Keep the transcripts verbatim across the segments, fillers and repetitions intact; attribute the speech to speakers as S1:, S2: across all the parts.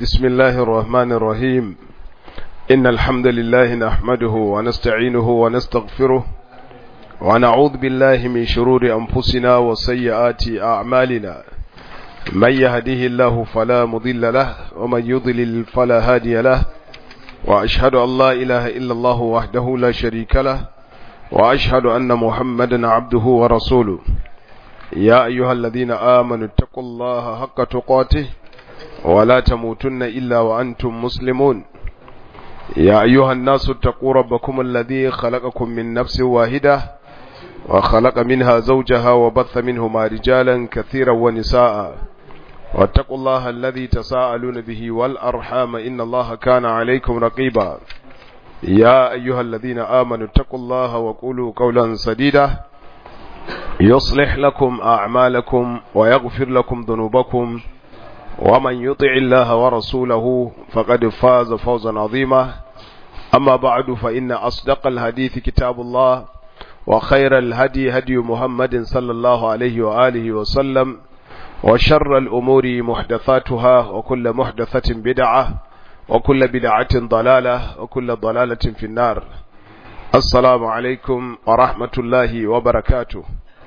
S1: بسم الله الرحمن الرحيم إن الحمد لله نحمده ونستعينه ونستغفره ونعوذ بالله من شرور أنفسنا وسيئات أعمالنا من يهده الله فلا مضل له ومن يضلل فلا هادي له وأشهد أن لا إله إلا الله وحده لا شريك له وأشهد أن محمدا عبده ورسوله يا أيها الذين آمنوا اتقوا الله حق تقاته ولا تموتن إلا وأنتم مسلمون يا أيها الناس اتقوا ربكم الذي خلقكم من نفس واحدة وخلق منها زوجها وبث منهما رجالا كثيرا ونساء واتقوا الله الذي تساءلون به والأرحام إن الله كان عليكم رقيبا يا أيها الذين آمنوا اتقوا الله وقولوا قولا سديدا يصلح لكم أعمالكم ويغفر لكم ذنوبكم ومن يطع الله ورسوله فقد فاز فوزا عظيما أما بعد فإن أصدق الحديث كتاب الله وخير الهدي هدي محمد صلى الله عليه وآله وسلم وشر الأمور محدثاتها وكل محدثة بدعة وكل بدعة ضلالة وكل ضلالة في النار. السلام عليكم ورحمة الله وبركاته.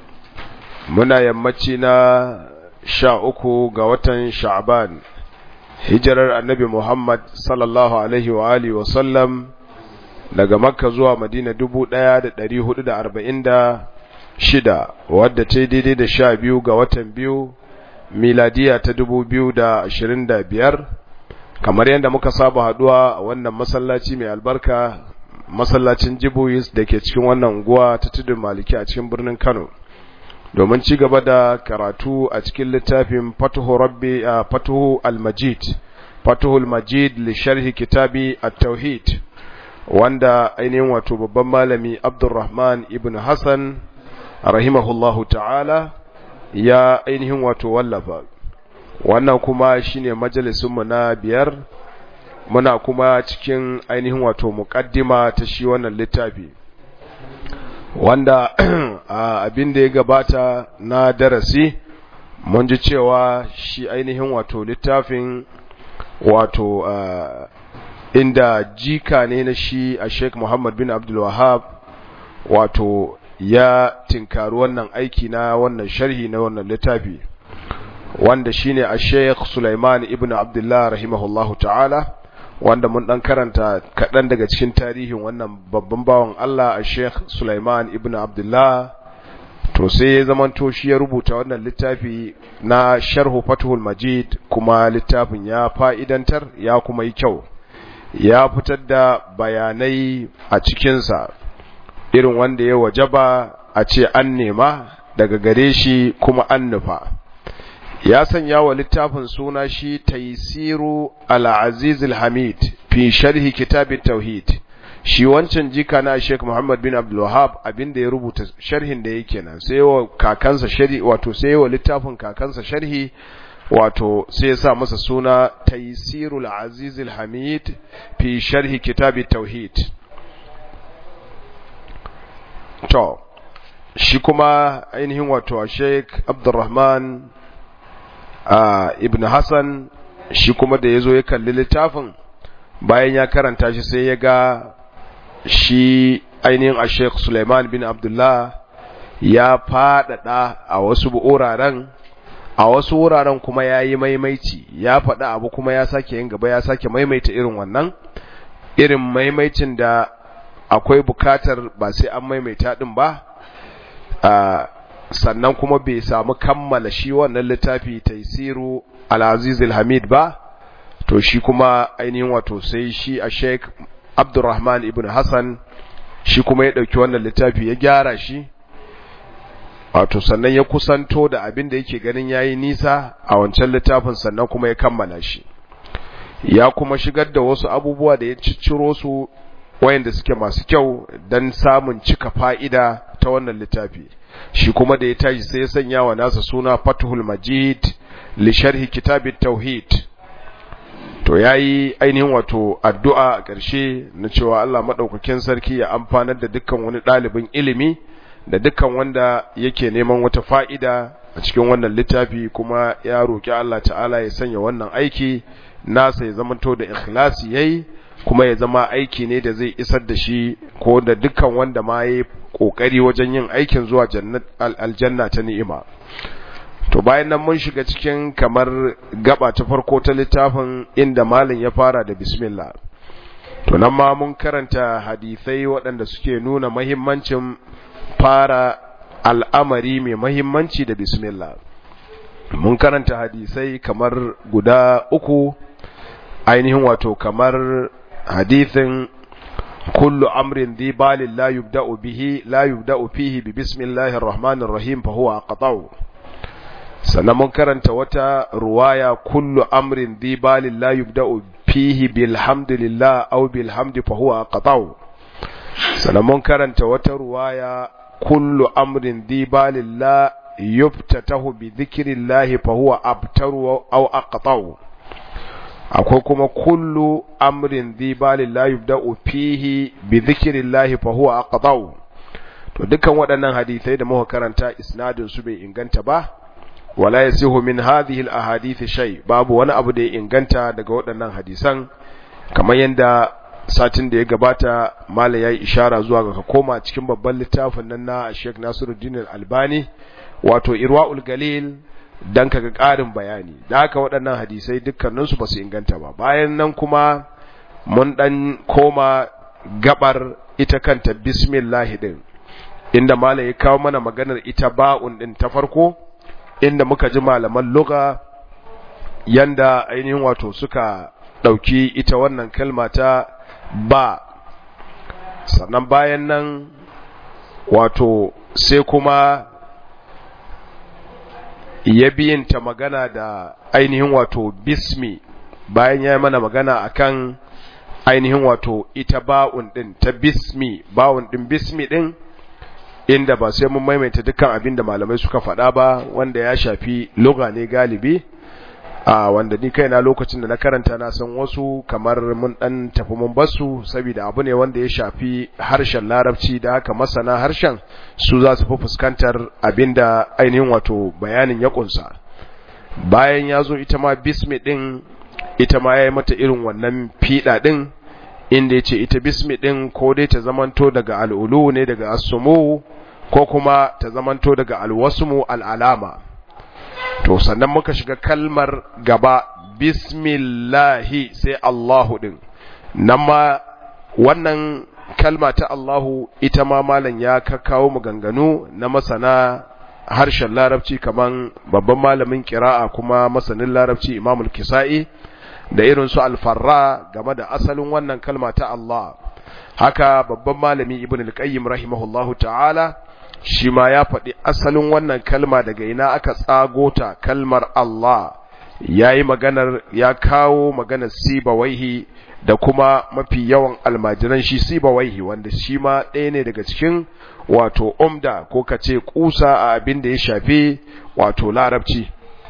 S1: منا يمتنا sha uku ga watan sha'ban hijirar annabi Muhammad sallallahu alaihi wa alihi wa sallam daga Makka zuwa Madina dubu ɗaya da ɗari hudu da arba'in da shida wadda ta daidai da sha biyu ga watan biyu miladiya ta dubu biyu da ashirin da biyar kamar yadda muka saba haduwa a wannan masallaci mai albarka masallacin Jibuis da ke cikin wannan unguwa ta Tudun Maliki a cikin birnin Kano domin ci gaba da karatu a cikin littafin Fatuhu Rabbi a Fatuhu al-Majid Fatuhu al-Majid li sharhi kitabi at-Tauhid wanda ainihin wato babban malami Abdurrahman ibn Hassan rahimahullahu ta'ala ya ainihin wato wallafa wannan kuma shine majalisun mu na biyar muna kuma cikin ainihin wato muqaddima ta shi wannan littafi wanda abin da ya gabata na darasi mun ji cewa shi ainihin wato littafin wato uh, inda jika ne na shi a Sheikh Muhammad bin Abdul Wahhab wato ya tinkaru wannan aiki na wannan sharhi na wannan littafi wanda shine a Sheikh Sulaiman ibn Abdullah rahimahullahu ta'ala wanda mun dan karanta kadan daga cikin tarihin wannan babban bawan Allah a Sheikh Sulaiman ibn Abdullah to sai ya zamanto shi ya rubuta wannan littafi na Sharh Fathul Majid kuma littafin ya fa'idantar ya kuma yi kyau ya fitar da bayanai a cikin sa irin wanda ya wajaba a ce an nema daga gare shi kuma an nufa ya sanya wa littafin suna shi Taysiru al-Aziz al-Hamid fi sharhi kitab at-Tauhid shi wancan jika na Sheikh Muhammad bin Abdul Wahhab abinda ya rubuta sharhin da yake nan sai wa kakansa sharhi wato sai wa littafin kakansa sharhi wato sai ya sa masa suna Taysiru al-Aziz al-Hamid fi sharhi kitab at-Tauhid to shi kuma ainihin wato Sheikh Abdurrahman Uh, Ibn Hassan shi kuma da ya zo ya kalli littafin bayan ya karanta shi sai ya ga shi ainihin a Sheikh Sulaiman bin Abdullah ya faɗaɗa a wasu wuraren a wasu wuraren kuma ya yi maimaici ya faɗa abu kuma ya sake yin gaba ya sake maimaita irin wannan irin maimaicin da akwai bukatar ba sai an maimaita ɗin ba uh, sannan kuma bai samu kammala shi wannan littafi Taysiru al-Aziz al-Hamid ba to shi kuma ainihin wato sai shi a Sheikh Abdurrahman ibn Hassan shi kuma ya dauki wannan littafi ya gyara shi wato sannan ya kusanto da abin da yake ganin yayi nisa a wancan littafin sannan kuma ya kammala shi ya kuma shigar da wasu abubuwa da ya cicciro su wayanda suke masu kyau dan samun cika fa'ida ta wannan littafi shi kuma da ya tashi sai ya sanya wa nasa suna Fathul Majid li sharhi kitab at-Tauhid to yayi ainihin wato addu'a a ƙarshe na cewa Allah madaukakin sarki ya amfanar da dukkan wani ɗalibin ilimi da dukkan wanda yake neman wata fa'ida a cikin wannan littafi kuma ya roki Allah ta'ala ya sanya wannan aiki nasa ya zamanto da ikhlasi yayi kuma ya zama aiki ne da zai isar da shi ko da dukkan wanda ma yayi kokari wajen yin aikin zuwa jannat aljanna ta ni'ima. To bayan nan mun shiga cikin kamar gaba ta farko ta littafin inda malin ya fara da bismillah. To nan ma mun karanta hadisai waɗanda suke nuna muhimmancin fara al'amari mai muhimmanci da bismillah. Mun karanta hadisai kamar guda uku, ainihin wato kamar hadisin kullu amrin dhi balin la yubda'u bihi la yubda'u fihi bi bismillahir rahmanir rahim fa huwa aqta'u. Sannan mun karanta wata ruwaya kullu amrin dhi balin la yubda'u fihi bilhamdulillah aw bilhamdi fa huwa aqta'u. Sannan mun karanta wata ruwaya kullu amrin dhi balin la yuftatahu bi dhikrillah fa huwa abtaru aw aqta'u. Akwai kuma kullu amrin dhi balin la yubda'u fihi bi dhikrillah fa huwa aqta'u. To dukkan waɗannan hadisai da muka karanta isnadin su bai inganta ba, wala yasihu min hadhihi al-ahadith shay, babu wani abu da ya inganta daga waɗannan hadisan, kamar yanda satin da ya gabata mala yayi ishara zuwa ga ka koma cikin babban littafin nan na Sheikh Nasiruddin Al-Albani wato Irwaul Galil dan kaga ƙarin bayani. Da haka waɗannan hadisai dukkanin su basu inganta ba. Bayan nan kuma mun dan koma gabar ita kanta bismillah din, inda mala ya kawo mana maganar ita ba'un din ta farko, inda muka ji malaman lugha yanda ainihin wato suka dauki ita wannan kalma ta ba. Sannan bayan nan wato sai kuma ya biyinta magana da ainihin wato bismi, bayan ya yi mana magana akan ainihin wato ita ba'un din ta bismi, ba'un din bismi din, inda ba sai mun maimaita dukkan abin da malamai suka faɗa ba, wanda ya shafi lugha ne galibi, a wanda ni kaina lokacin da na karanta na san wasu kamar mun dan tafi mun basu, saboda abu ne wanda ya shafi harshen larabci, da haka masana harshen su za su fi fuskantar abinda ainihin wato bayanin ya kunsa. Bayan ya zo ita ma bismi din, ita ma ya yi mata irin wannan fiɗa din, inda ya ce ita bismi din ko dai ta zamanto daga al'ulu ne, daga asumu, ko kuma ta zamanto daga alwasmu al'alama. To sannan muka shiga kalmar gaba bismillahi sai Allahu din, nan ma wannan kalma ta Allahu ita ma malam ya kakkawo maganganu na masana harshen larabci, kaman babban malamin qira'a kuma masanin larabci Imam al-Kisa'i da irin su al-Farra game da asalin wannan kalma ta Allah. Haka babban malami Ibn al-Qayyim rahimahullahu ta'ala shi ma ya faɗi asalin wannan kalma daga ina aka tsago ta, kalmar Allah. Yayi maganar, ya kawo maganar Sibawaihi da kuma mafi yawan almajiran shi Sibawaihi, wanda shi ma ɗaya ne daga cikin wato umda ko kace kusa a abin da ya shafi wato larabci.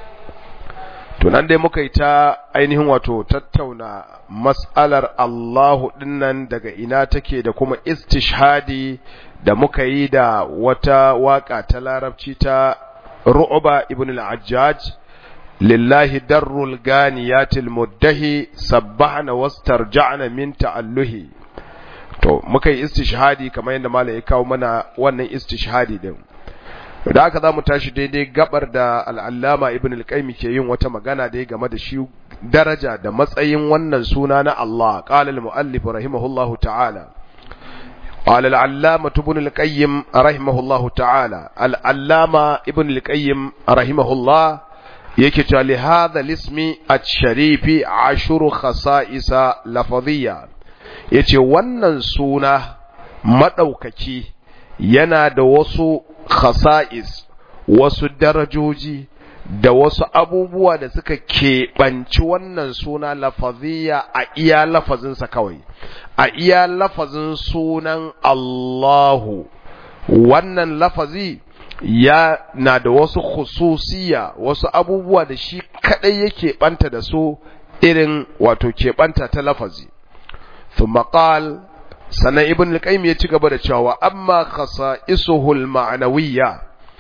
S1: To nan dai muka yi ta ainihin wato tattauna mas'alar Allahu dinnan daga ina take, da kuma istishhadi da muka yi da wata waka ta larabci ta Ru'ba ibn al-Ajjaj, lillahi darrul ganiyatil muddahi sabbahna wastarja'na min ta'alluhi. To muka yi istishhadi kamar yadda malai ya kawo mana wannan istishhadi din. Da haka zamu tashi daidai gabar da al-Allama Ibn al-Qayyim ke yin wata magana da game da shi daraja da matsayin wannan suna na Allah. Qala al-muallif rahimahullahu ta'ala, قال العلامة ابن القيم رحمه الله تعالى، العلامة ابن القيم رحمه الله يكتب لهذا الاسم الشريف عشر خصائص لفظية. yace wannan suna madaukaki yana da wasu khasa'is, wasu darajoji da wasu abubuwa da suka keɓanci wannan suna lafaziyya a iya lafazinsa kawai, a iya lafazin sunan Allahu. Wannan lafazi ya na da wasu khususiya, wasu abubuwa da shi kadai yake banta da su, irin wato keɓanta ta lafazi. Thumma qal, sanan Ibn al-Qayyim ya ci gaba da cewa amma khasa'isuhu al-ma'nawiyya,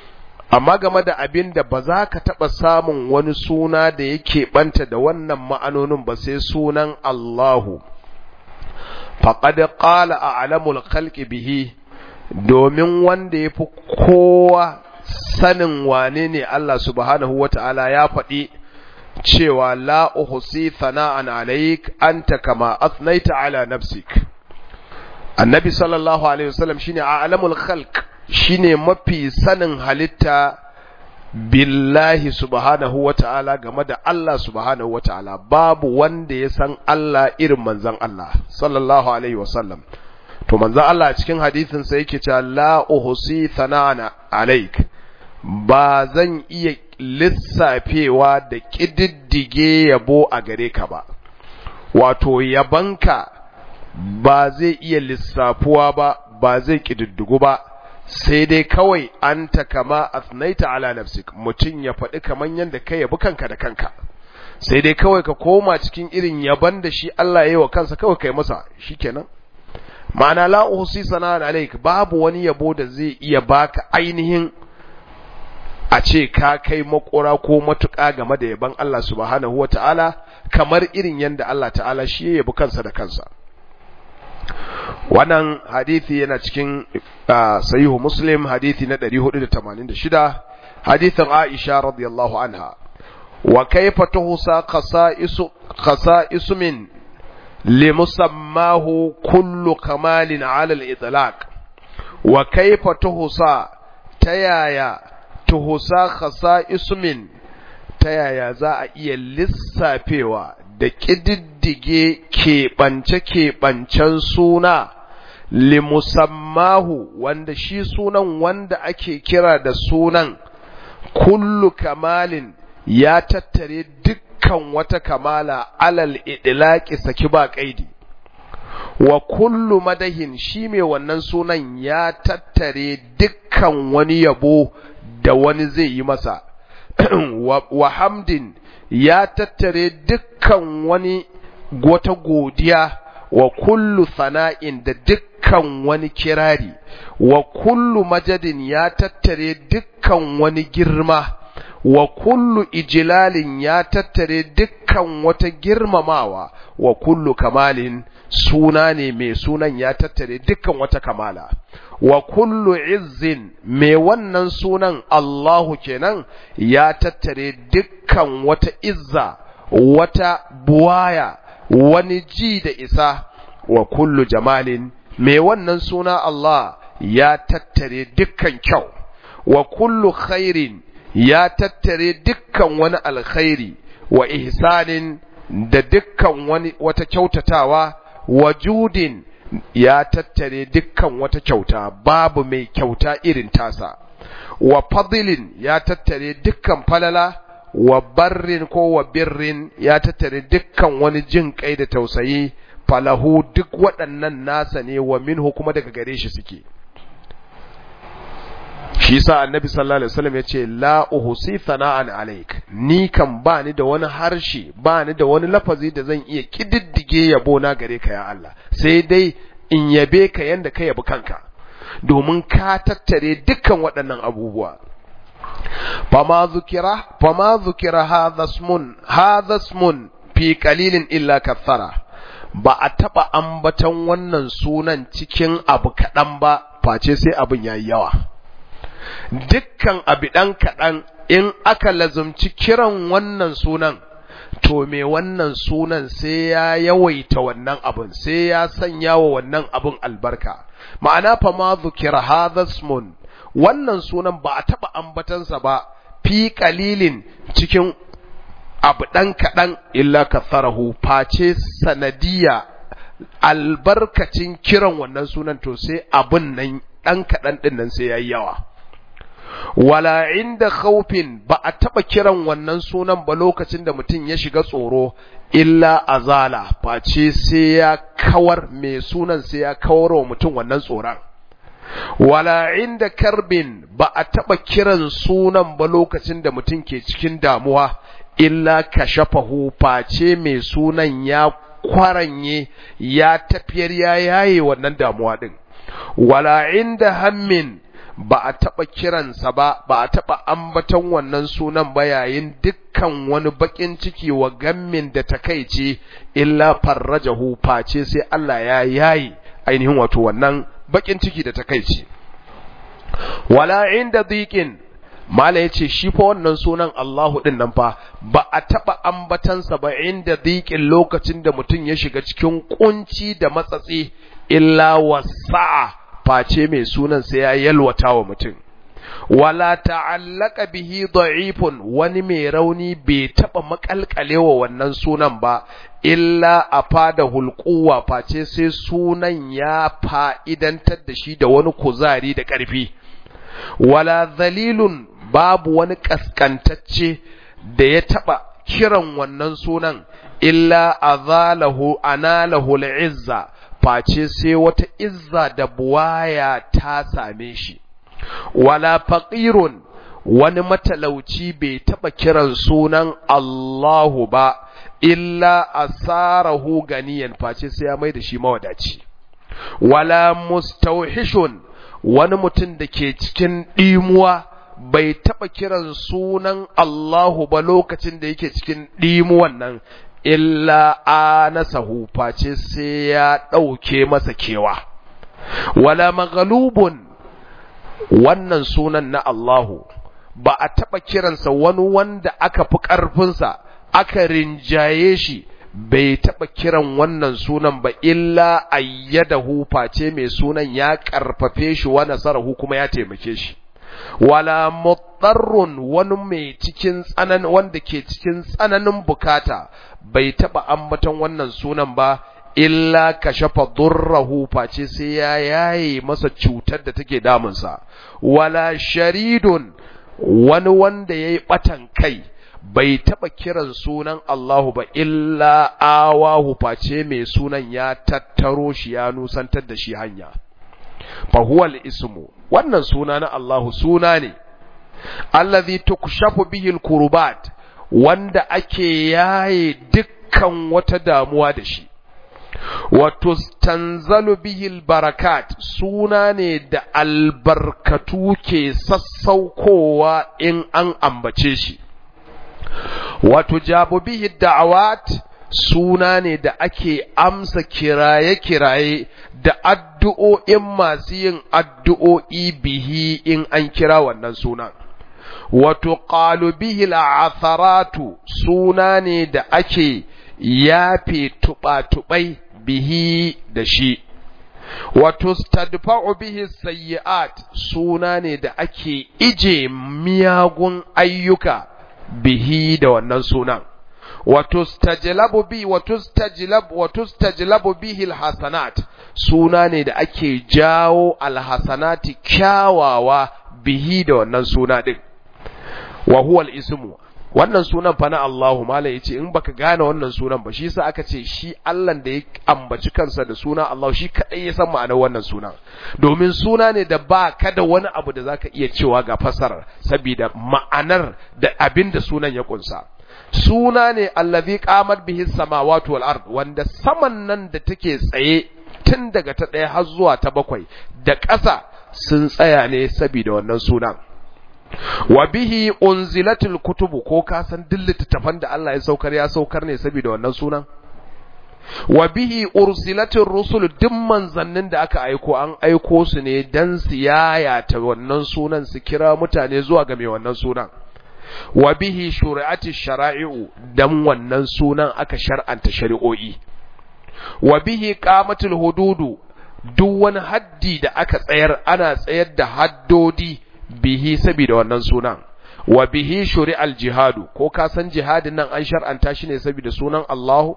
S1: amma game da abin da ba za ka taɓa samun wani suna da yake ɓanta da wannan ma'anonin ba sai sunan Allahu, faƙad ƙala a alamul khalqi bihi, domin wanda ya fi kowa sanin wane ne Allah subhanahu wa ta'ala ya faɗi cewa la uhsi thana'an alaik anta kama athnaita ala nafsik. Annabi sallallahu alaihi wasallam shine a'lamul khalq, shine mafi sanin halitta billahi subhanahu wa ta'ala game da Allah subhanahu wa ta'ala. Babu wanda ya san Allah irin manzon Allah sallallahu alaihi wasallam. To manzon Allah a cikin hadisin sa yake cewa la uhsi thana'an alaik, ba zan iya lissafewa da ƙididdige yabo a gare ka ba, wato yabanka ba zai iya lissafuwa ba, ba zai ƙididdigu ba, sai dai kawai an ta kama asnaita ala nafsik, mutum ya faɗi kaman yadda ka yabi kanka da kanka, sai dai kawai ka koma cikin irin yaban da shi Allah ya yi wa kansa kawai kai masa shikenan. Ma'ana la uhsi sana'an alaik, babu wani yabo da zai iya baka ainihin a ce ka kai makora ko matuƙa game da yaban Allah subhanahu wa ta'ala kamar irin yadda Allah ta'ala shi ya yabi kansa da kansa. Wannan hadithi yana cikin uh, sahihu Muslim, hadithi na ɗari hudu da tamanin da shida, hadithin Aisha radiyallahu anha. Wa kaifa tuhsa khasa'isu khasa'isu min limusammahu kullu kamalin 'ala al-itlaq. Wa kaifa tuhsa, tayaya tuhusa khasa'isu min, ta yaya za a iya lissafewa da ƙididdige keɓance-keɓancen suna limusammahu, wanda shi sunan wanda ake kira da sunan kullu kamalin ya tattare dukkan wata kamala alal idlaqi saki ba kaidi, wa kullu madahin shi mai wannan sunan ya tattare dukkan wani yabo da wani zai yi masa wa hamdin ya tattare dukkan wani wata godiya, wa kullu sana'in da dukkan wani kirari, wa kullu majadin ya tattare dukkan wani girma, wa kullu ijlalin ya tattare dukkan wata girmamawa, wa kullu kamalin suna ne mai sunan ya tattare dukkan wata kamala, wa kullu izzin mai wannan sunan Allahu kenan ya tattare dukkan wata izza, wata buwaya, wani ji da isa, wa kullu jamalin mai wannan suna Allah ya tattare dukkan kyau, wa kullu khairin ya tattare dukkan wani alkhairi, wa ihsanin da dukkan wani wata kyautatawa, wa judin ya tattare dukkan wata kyauta, babu mai kyauta irin tasa, wa fadlin ya tattare dukkan falala, wa barrin ko wa birrin ya tattare dukkan wani jin kai da tausayi, falahu duk waɗannan nasa ne, wa minhu kuma daga gare shi suke. Shi sa annabi sallallahu alaihi wasallam yace la uhsi thana'an alaik, ni kan ba ni da wani harshe, ba ni da wani lafazi da zan iya kididdige yabo na gare ka ya Allah, sai dai in yabe ka yanda ka yabi kanka, domin ka tattare dukkan waɗannan abubuwa. fama zukira fama zukira hadha ismun hadha ismun fi qalilin illa kathara, ba a taba ambatan wannan sunan cikin abu kadan ba face sai abin yayi yawa. Dukkan abu dan kadan in aka lazumci kiran wannan sunan, to me wannan sunan sai ya yawaita wannan abun, sai ya sanya wa wannan abun albarka. Ma'ana fa ma zukira hadha ismun, wannan sunan ba a taba ambatansa ba fi qalilin cikin abu dan kadan illa katharahu, face sanadiya albarkacin kiran wannan sunan to sai abun nan dan kadan din nan sai yayi yawa. Wala inda khawfin, ba a taba kiran wannan sunan ba lokacin da mutum ya shiga tsoro illa azala, face sai ya kawar mai sunan, sai ya kawar wa mutum wannan tsoron. Wala inda karbin, ba a taba kiran sunan ba lokacin da mutum ke cikin damuwa illa kashafahu, face mai sunan ya kwaranye, ya tafiyar ya yaye wannan damuwa din. Wala inda hammin, ba a taɓa kiransa ba ba a taɓa ambaton wannan sunan ba yayin dukkan wani baƙin ciki wa gammin da takaici illa farrajahu face sai Allah ya yayi ainihin wato wannan baƙin ciki da takaici wala inda dhiqin mala yace shi fa wannan sunan Allahu din nan fa ba a taba ambatansa ba inda dhiqin lokacin da mutum ya shiga cikin kunci da matsatsi illa wasa'a face mai sunan sai ya yalwata wa mutum wala ta'allaka bihi da'ifun wani mai rauni bai taba makalkalewa wannan sunan ba illa afada hulquwa face sai sunan ya fa'idantar da shi da wani kuzari da ƙarfi wala dhalilun babu wani kaskantacce da ya taba kiran wannan sunan illa azalahu analahul izza face sai wata izza da buwaya ta same shi wala faqirun wani matalauci bai taba kiran sunan Allahu ba illa asarahu ganiyan face sai ya mai da shi mawadaci wala mustawhishun wani mutum da ke cikin dimuwa bai taba kiran sunan Allahu ba lokacin da yake cikin dimuwan nan illa anasahu face sai ya dauke masa kewa wala maghlubun wannan sunan na Allahu ba a taba kiransa wani wanda aka fi karfinsa aka rinjaye shi bai taba kiran wannan sunan ba illa ayyadahu face mai sunan ya karfafe shi wa nasarahu kuma ya taimake shi wala mutarrun wani mai cikin tsanan wanda ke cikin tsananin bukata bai taba ambaton wannan sunan ba illa kashafa durrahu face sai ya yaye masa cutar da take damunsa wala sharidun wani wanda yayi batan kai bai taba kiran sunan Allahu ba illa awahu face mai sunan ya tattaro shi ya nusantar da shi hanya fa huwa al-ismu wannan suna na Allahu suna ne allazi tukshafu bihi al-kurbat wanda ake yaye dukkan wata damuwa da shi wa tustanzalu bihi al-barakat suna ne da albarkatu ke sassaukowa in an ambace shi wa tujabu bihi ad-da'awat suna ne da ake amsa kiraye-kiraye da addu'o'in masu yin addu'o'i bihi in an kira wannan sunan. Wato ƙalubihi la'atharatu suna ne da ake yafe tuɓa-tuɓai bihi da shi. Wato stadfa'u bihi sayyi'at suna ne da ake ije miyagun ayyuka bihi da wannan sunan. watustajlabu bi watustajlab watustajlabu bihi alhasanat suna ne da ake jawo alhasanati kyawawa bihi da wannan suna din wa huwa alismu wannan sunan fa na Allahu mala yace in baka gane wannan sunan ba shi yasa aka ce shi Allah da ya ambaci kansa da suna Allah shi kadai ya san ma'anar wannan sunan domin suna ne da ba ka da wani abu da zaka iya cewa ga fasarar saboda ma'anar da abinda sunan ya kunsa suna ne allazi qamat bihi samawati wal ard wanda saman nan da take tsaye tun daga ta ɗaya har zuwa ta bakwai da ƙasa sun tsaya ne saboda wannan sunan wa bihi unzilatul kutubu ko ka san duk littattafan da Allah ya saukar ya saukar ne saboda wannan sunan wa bihi ursilatur rusul duk manzannin da aka aiko an aiko su ne dan su yayata wannan sunan su kira mutane zuwa ga mai wannan sunan wa bihi shuri'ati shara'i'u dan wannan sunan aka shar'anta shari'o'i wa bihi qamatul hududu duk wani haddi da aka tsayar ana tsayar da haddodi bihi saboda wannan sunan wa bihi shuri'al jihadu ko ka san jihadin nan an shar'anta shi ne saboda sunan Allah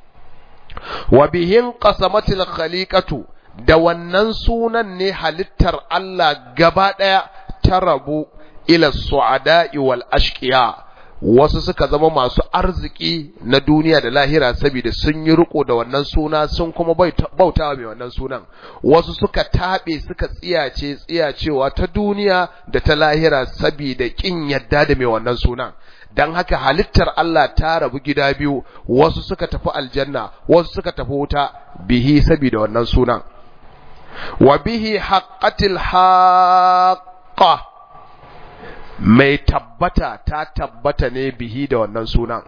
S1: wa bihin qasamatil khaliqatu da wannan sunan ne halittar Allah gaba daya ta rabu ila su'ada'i wal ashqiya wasu suka zama masu arziki na duniya da lahira saboda sun yi riko da wannan suna sun kuma bautawa mai wannan sunan wasu suka tabe suka tsiyace tsiyacewa ta duniya da ta lahira saboda kin yadda da mai wannan sunan dan haka halittar Allah ta rabu gida biyu wasu suka tafi aljanna wasu suka tafi wuta bihi saboda wannan sunan wa bihi haqqatil haqqa mai tabbata ta tabbata ne bihi da wannan sunan.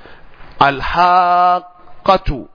S1: Alhaqqatu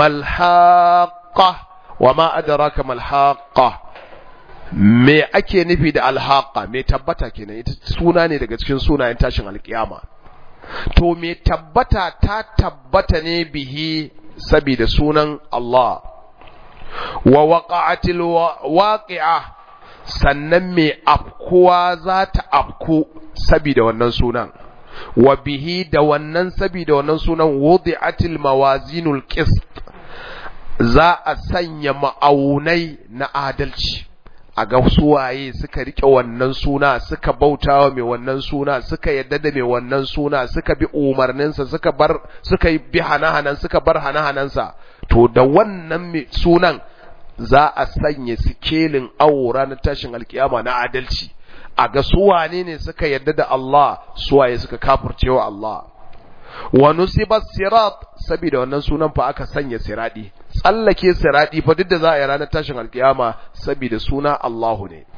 S1: malhaqqa wa ma adraka malhaqqa. Me ake nufi da alhaqqa? Me tabbata kenan, ita suna ne daga cikin sunayen tashin alkiyama. To me tabbata ta tabbata ne bihi saboda sunan Allah. Wa waqa'atil waqi'a, sannan me afkuwa za ta afku saboda wannan sunan. Wa bihi da wannan saboda wannan sunan wudi'atil mawazinul qist, za a sanya ma'aunai na adalci. A ga suwaye suka rike wannan suna, suka bautawa mai wannan suna, suka yadda da mai wannan suna, suka bi umarninsa, suka bar suka bi hanahanan, suka bar hanahanansa. To da wannan mai sunan za a sanya sikelin awo ranar tashin alkiyama na adalci. A ga suwane ne suka yadda da Allah, suwaye suka kafircewa Allah. Wa nusiba sirat, saboda wannan sunan fa aka sanya siradi. Tsallake siradi fa duk da za a yi ranar tashin alkiyama saboda suna Allahu ne.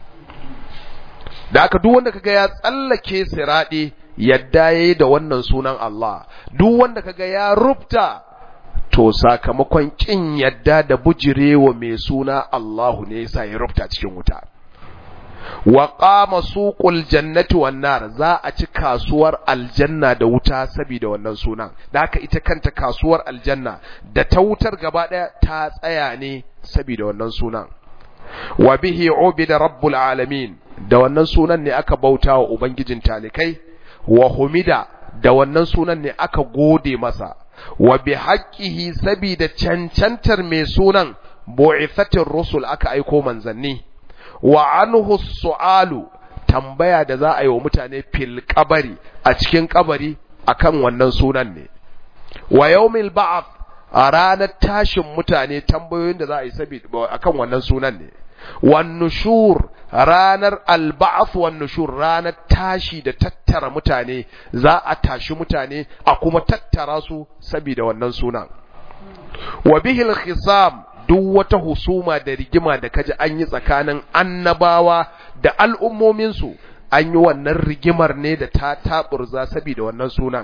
S1: Da aka duk wanda kaga ya tsallake siradi yadda yayi da wannan sunan Allah, duk wanda kaga ya rubta to sakamakon kin yadda da bujirewa mai suna Allahu ne yasa ya rubta cikin wuta. Wa qama suqul jannati wan nar, za a ci kasuwar aljanna da wuta saboda wannan sunan. Da haka ita kanta kasuwar aljanna da ta wutar gaba daya ta tsaya ne saboda wannan sunan. Wa bihi ubida rabbul alamin, da wannan sunan ne aka bautawa ubangijin talikai. Wa humida, da wannan sunan ne aka gode masa. Wa bi haqqihi, saboda cancantar mai sunan bu'ithatir rusul, aka aiko manzanni. Wa anhu su'alu, tambaya da za a yi wa mutane fil kabari, a cikin kabari akan wannan sunan ne. Wa yawmil ba'ath, a ranar tashin mutane tambayoyin da za a yi saboda akan wannan sunan ne. Wan nushur, ranar al-ba'ath wan nushur, ranar tashi da tattara mutane, za a tashi mutane a kuma tattara su saboda wannan sunan. Wa bihil khisam, duk wata husuma da rigima da kaji an yi tsakanin annabawa da al'ummominsu, an yi wannan rigimar ne da ta taburza saboda wannan sunan.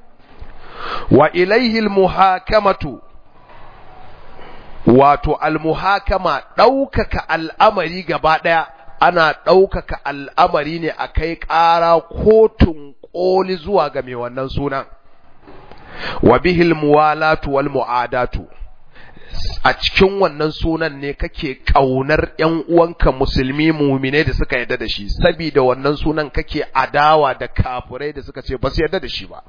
S1: Wa ilaihil muhakamatu, wato almuhakama ɗaukaka al'amari gaba ɗaya, ana ɗaukaka al'amari ne a kai ƙara kotun ƙoli zuwa ga mai wannan sunan. Wa bihil muwalatu wal mu'adatu, a cikin wannan sunan ne kake ƙaunar ‘yan uwanka musulmi mumine da suka yarda da shi, saboda wannan sunan kake adawa da kafirai da suka ce ba su yarda da shi ba.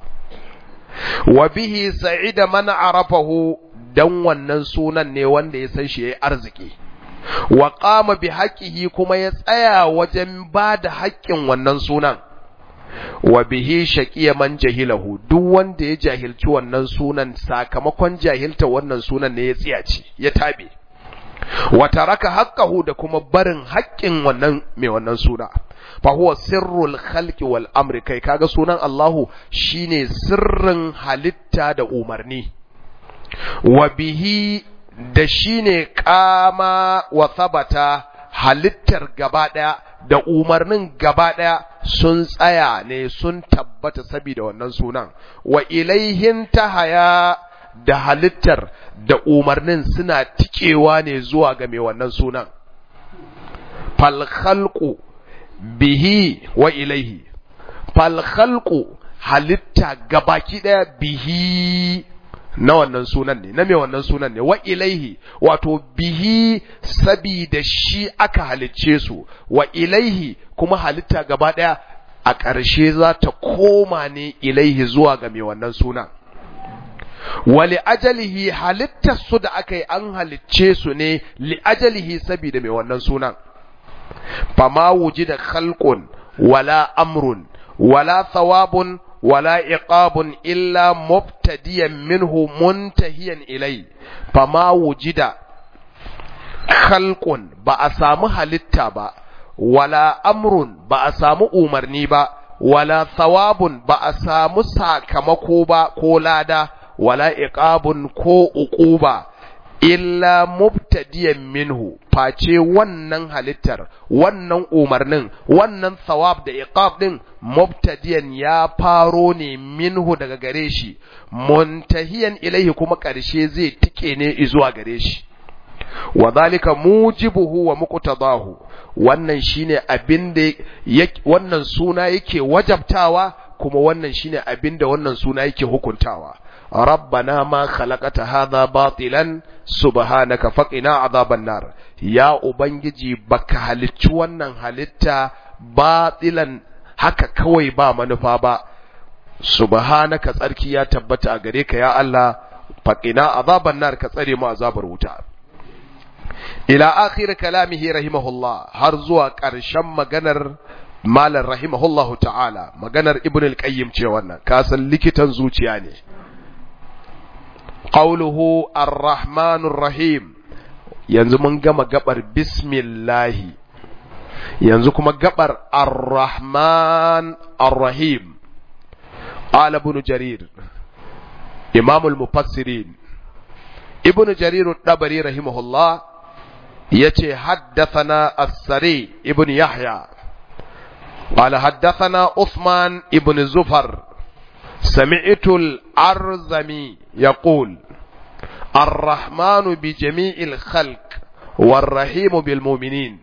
S1: Wa bihi sa'ida man arafahu, dan wannan sunan ne wanda ya san shi yayi arziki. Wa qama bi haqqihi, kuma ya tsaya wajen ba da haƙƙin wannan sunan. Wa bihi shaqiya man jahilahu, duk wanda ya jahilci wannan sunan sakamakon jahilta wannan sunan ne ya tsiyaci, ya tabe. Wa taraka haqqahu, da kuma barin haƙƙin wannan mai wannan suna. Fa huwa sirrul khalqi wal amri, kai kaga sunan Allahu shine sirrin halitta da umarni. Wa bihi, da shine qama wa thabata, halittar gaba daya da umarnin gaba daya sun tsaya ne, sun tabbata saboda wannan sunan. Wa ilaihin tahaya, da halittar da umarnin suna tikewa ne zuwa ga mai wannan sunan. Fal khalqu bihi wa ilaihi, fal khalqu, halitta gabaki daya bihi, na wannan sunan ne, na mai wannan sunan ne. Wa ilaihi, wato bihi sabida shi aka halicce su. Wa ilaihi, kuma halitta gaba daya a ƙarshe za ta koma ne ilaihi zuwa ga mai wannan sunan. Wa li ajalihi, halittar su da aka yi an halicce su ne li ajalihi sabida mai wannan sunan. Fama wujida khalqun wala amrun wala thawabun wala iqabun illa mubtadiyan minhu muntahiyan ilai. Fama wujida khalqun, ba a samu halitta ba, wala amrun, ba a samu umarni ba, wala thawabun, ba a samu sakamako ba ko lada, wala iqabun ko uquba, illa mubtadiyan minhu face wannan halittar wannan umarnin wannan thawab da iqab din mubtadiyan ya faro ne minhu daga gare shi muntahiyan ilaihi kuma karshe zai tike ne zuwa gare shi wa zalika mujibuhu wa muqtadahu wannan shine abinda wannan suna yake wajabtawa kuma wannan shine abinda wannan suna yake hukuntawa rabbana ma khalaqata hadha batilan subhanaka faqina adhaban nar ya ubangiji baka halicci wannan halitta batilan haka kawai ba manufa ba subhanaka tsarki ya tabbata a gare ka ya Allah faqina adhaban nar ka tsare mu azabar wuta ila akhir kalamihi rahimahullah har zuwa ƙarshen maganar malam rahimahullahu ta'ala maganar ibn al-qayyim ce wannan kasan likitan zuciya ne qawluhu ar-rahmanur rahim yanzu mun gama gabar bismillah yanzu kuma gabar ar-rahman ar-rahim qala ibn jarir imam al-mufassirin ibn jarir ad-dabari rahimahullah yace haddathana as-sari ibn yahya قال حدثنا عثمان ابن زفر سمعت الأرزمي يقول الرحمن بجميع الخلق والرحيم بالمؤمنين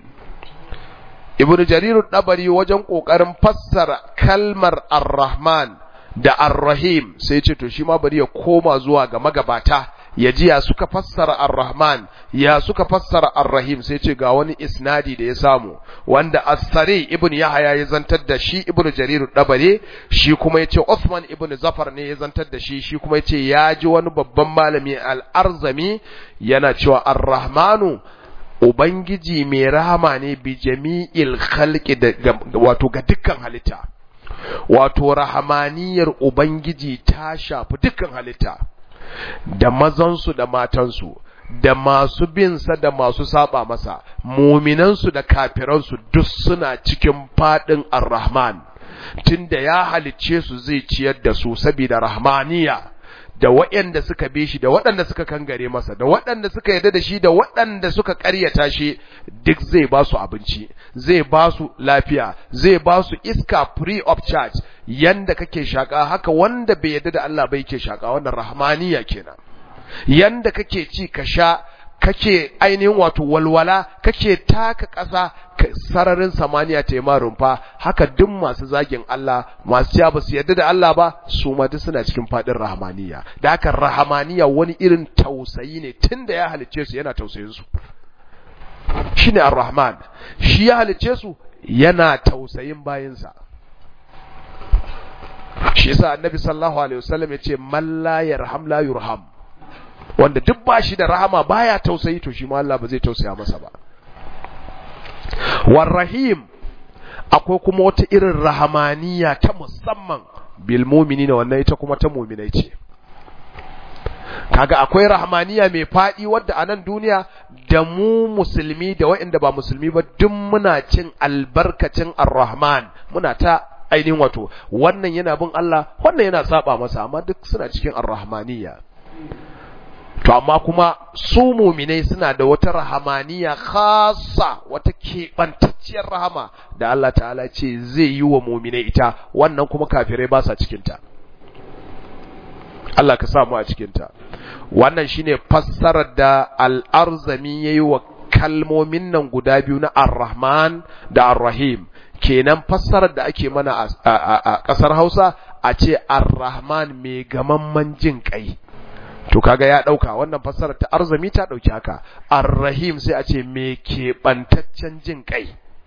S1: ابن جرير الطبري wajen kokarin fassara kalmar ar-rahman da ar-rahim sai ce to shi ma bari ya koma zuwa ga magabata ya ji ya suka fassara ar-rahman ya suka fassara ar-rahim sai ce ga wani isnadi da ya samu wanda as-sari ibn yahya ya zantar da shi ibn jarir dabare shi kuma yace Uthman ibn Zafar ne ya zantar da shi shi kuma yace ya ji wani babban malami al-arzami yana cewa ar-rahmanu ubangiji mai rahama ne bi jami'il khalqi da wato ga dukkan halitta wato rahamaniyar ubangiji ta shafi dukkan halitta da mazansu da matansu da masu binsa da masu saba masa muminansu da kafiransu duk suna cikin fadin ar-rahman tunda ya halicce su zai ciyar da su saboda rahmaniya da waɗanda suka bi shi da waɗanda suka kangare masa da waɗanda suka yarda da shi da waɗanda suka ƙaryata shi duk zai ba su abinci zai ba su lafiya zai ba su iska free of charge yanda kake shaka haka wanda bai yarda da Allah bai ke shaka wannan rahmaniya kenan yanda kake ci ka sha kake ainihin wato walwala kake taka ƙasa sararin samaniya ta yi rumfa haka duk masu zagin Allah masu ya ba su yarda da Allah ba su ma duk suna cikin fadin rahmaniya da haka rahmaniya wani irin tausayi ne tunda ya halicce su yana tausayin su shine ar-rahman shi ya halicce su yana tausayin bayinsa shi yasa annabi sallallahu alaihi wasallam yace man la yarham la yurham wanda duk ba shi da rahama baya tausayi to shi ma Allah ba zai tausaya masa ba warrahim akwai kuma wata irin rahamaniya ta musamman bil mu'minina wannan ita kuma ta mu'minai ce kaga akwai rahmaniya mai fadi wadda a nan duniya da mu musulmi da waɗanda ba musulmi ba duk muna cin albarkacin ar-rahman muna ta ainihin wato wannan yana bin Allah wannan yana saba masa amma duk suna cikin ar-rahmaniya to amma kuma su mu'minai suna da wata rahamaniya khassa wata kebantacciyar rahama da Allah ta'ala ce zai yi wa mu'minai ita wannan kuma kafirai ba sa cikin ta Allah ka samu a cikin ta wannan shine fassarar da al-Arzami yayi wa kalmomin nan guda biyu na Ar-Rahman da Ar-Rahim kenan fassarar da ake mana a kasar Hausa a ce Ar-Rahman mai gamamman jin kai to kaga ya dauka wannan fassarar ta Arzami ta dauki haka Ar-Rahim sai a ce mai kebantaccen jin kai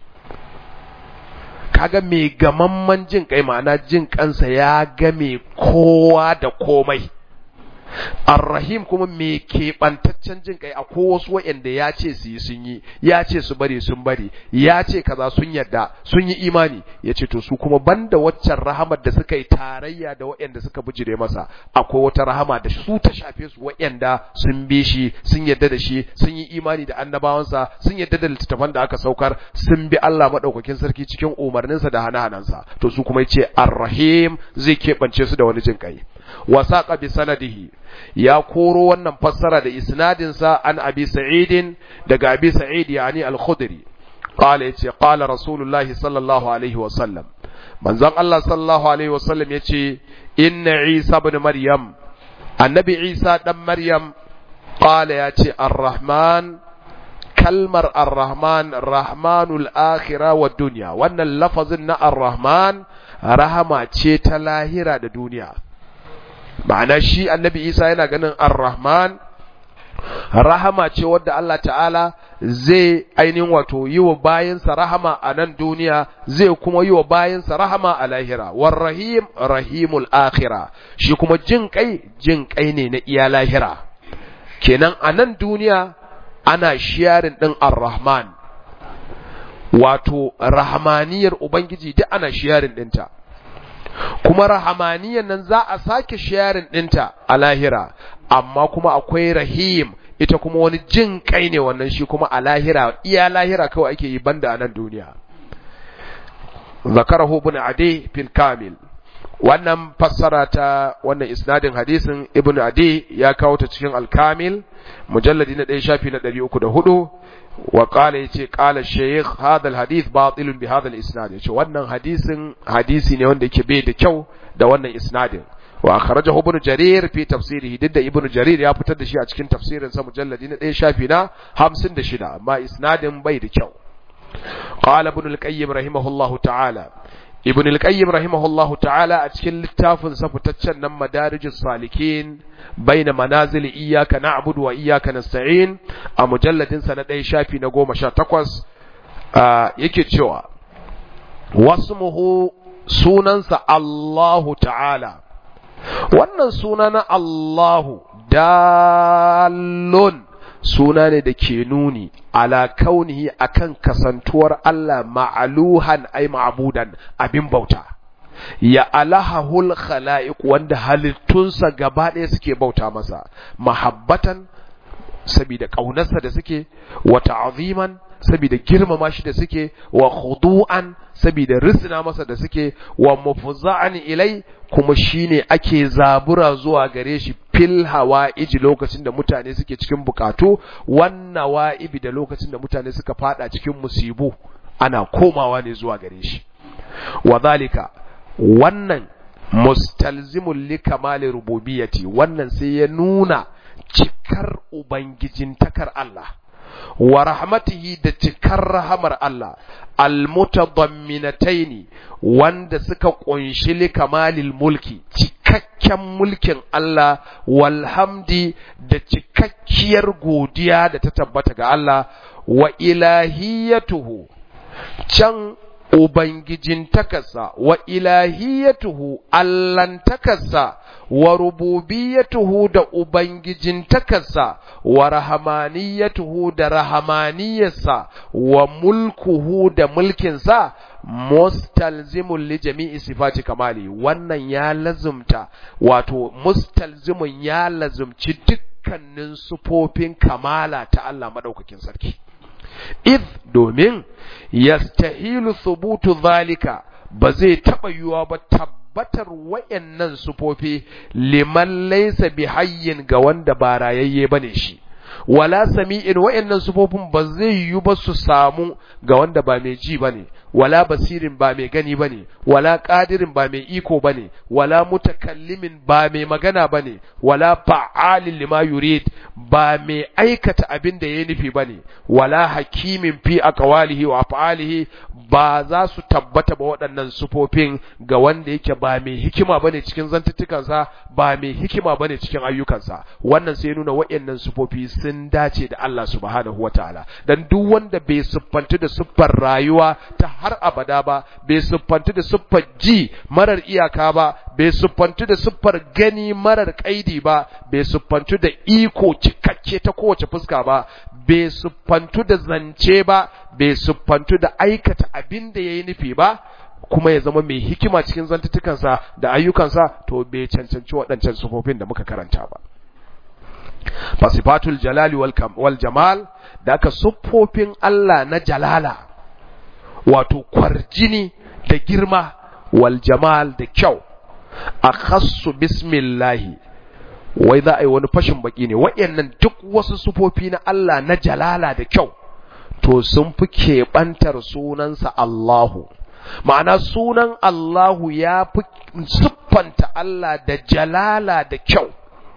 S1: kaga mai gamamman jin kai ma'ana jin kansa ya game kowa da komai Ar-Rahim kuma me keɓantaccen jin kai akwai wasu waɗanda ya ce su yi sun yi ya ce su bari sun bari ya ce kaza sun yadda sun yi imani ya ce to su kuma banda waccan rahamar da suka yi tarayya da waɗanda suka bijire masa akwai wata rahama da su ta shafe su waɗanda sun bi shi sun yadda da shi sun yi imani da annabawansa sun yadda da littattafan da aka saukar sun bi Allah madaukakin sarki cikin umarninsa da hana-hanansa to su kuma yace Ar-Rahim zai keɓance su da wani jin kai wa saqa bi sanadihi ya koro wannan fassara da isnadin sa an abi sa'id daga abi sa'id yani al-khudri qala yace qala rasulullahi sallallahu alaihi wa sallam manzon Allah sallallahu alaihi wa sallam yace inna isa ibn maryam annabi isa dan maryam qala yace ar-rahman kalmar ar-rahman rahmanul akhirah wa dunya wannan lafazin na ar-rahman rahama ce ta lahira da duniya ma'ana shi annabi isa yana ganin ar-rahman rahama ce wadda Allah ta'ala zai ainihin wato yi wa bayinsa rahama a nan duniya zai kuma yi wa bayinsa rahama a lahira war rahim rahimul akhirah shi kuma jin kai jin kai ne na iya lahira kenan a nan duniya ana shiyarin din ar-rahman wato rahmaniyar ubangiji duk ana shiyarin dinta kuma rahamaniyar nan za a sake shiyarin dinta a lahira amma kuma akwai rahim ita kuma wani jin kai ne wannan shi kuma a lahira iya lahira kawai ake yi banda a nan duniya zakarahu ibn adi fil kamil wannan fassara ta wannan isnadin hadisin ibn adi ya kawo ta cikin al-kamil mujalladi na ɗaya shafi na ɗari uku da hudu wa qala yace qala shaykh hadha al-hadith batil bi hadha al-isnad yace wannan hadisin hadisi ne wanda yake bai da kyau da wannan isnadin wa akhrajahu ibn jarir fi tafsirihi didda ibn jarir ya fitar da shi a cikin tafsirin sa mujalladi na ɗaya shafi na hamsin da shida amma isnadin bai da kyau qala ibn al-qayyim rahimahullahu ta'ala ibn al-qayyim rahimahullahu ta'ala a cikin littafin sa fitaccen nan madarijus salikin baina manazil iyyaka na'budu wa iyyaka nasta'in a mujalladin sa na ɗaya shafi na goma sha takwas yake cewa wasmuhu sunansa Allahu ta'ala wannan suna na Allahu dalun suna ne da ke nuni ala kaunihi akan kasantuwar Allah ma'aluhan ay ma'budan abin bauta ya alahul khala'iq wanda halittunsa gaba ɗaya suke bauta masa mahabbatan saboda kaunarsa da suke wa ta'ziman saboda girmama shi da suke wa khudu'an saboda risna masa da suke wa mufza'an ilai kuma shine ake zabura zuwa gare shi fil hawa'iji lokacin da mutane suke cikin bukatu wannan wa'ibi da lokacin da mutane suka fada cikin musibu ana komawa ne zuwa gare shi wadhalika wannan mustalzimul li kamali rububiyyati wannan sai ya nuna cikar ubangijin takar Allah wa rahmatihi da cikar rahamar Allah almutadamminataini wanda suka kunshi li kamalil mulki cikakken mulkin Allah walhamdi da cikakkiyar godiya da ta tabbata ga Allah wa ilahiyatuhu can ubangijin takasa wa ilahiyatuhu allan takasa wa rububiyatuhu da ubangijin takasa wa rahamaniyatuhu da rahamaniyarsa wa mulkuhu da mulkinsa mustalzimun li jami'i sifati kamali wannan ya lazumta wato mustalzimun ya lazumci dukkanin sufofin kamala ta Allah madaukakin sarki id domin yastahilu thubutu zalika ba zai taba yiwa ba tabbatar wayannan sufofi liman laysa bihayyin ga wanda ba rayayye bane shi wala sami'in wayannan sufofin ba zai yiwu ba su samu ga wanda ba mai ji bane wala basirin ba mai gani bane wala qadirin ba mai iko bane wala mutakallimin ba mai magana bane wala fa'alin lima yurid ba mai aikata abin da yayi nufi bane wala hakimin fi aqwalihi wa af'alihi ba za su tabbata ba waɗannan sufofin ga wanda yake ba mai hikima bane cikin zantuttukansa ba mai hikima bane cikin ayyukansa wannan sai nuna waɗannan sufofi sun dace da Allah subhanahu wataala dan duk wanda bai siffantu da siffar rayuwa ta har abada ba bai siffantu da siffar ji marar iyaka ba bai siffantu da siffar gani marar kaidi ba bai siffantu da iko cikakke ta kowace fuska ba bai siffantu da zance ba bai siffantu da aikata abin da yayi nufi ba kuma ya zama mai hikima cikin zantutukansa da ayyukansa to bai cancanci waɗancan sufofin da muka karanta ba fasifatul jalali wal jamal da aka siffofin Allah na jalala wato kwarjini da girma wal jamal da kyau akhassu bismillahi, wai za a yi wani fashin baki ne, wayannan duk wasu sufofi na Allah na jalala da kyau to sun fi keɓantar sunansa Allahu. Ma'ana sunan Allahu ya fi siffanta Allah da jalala da kyau.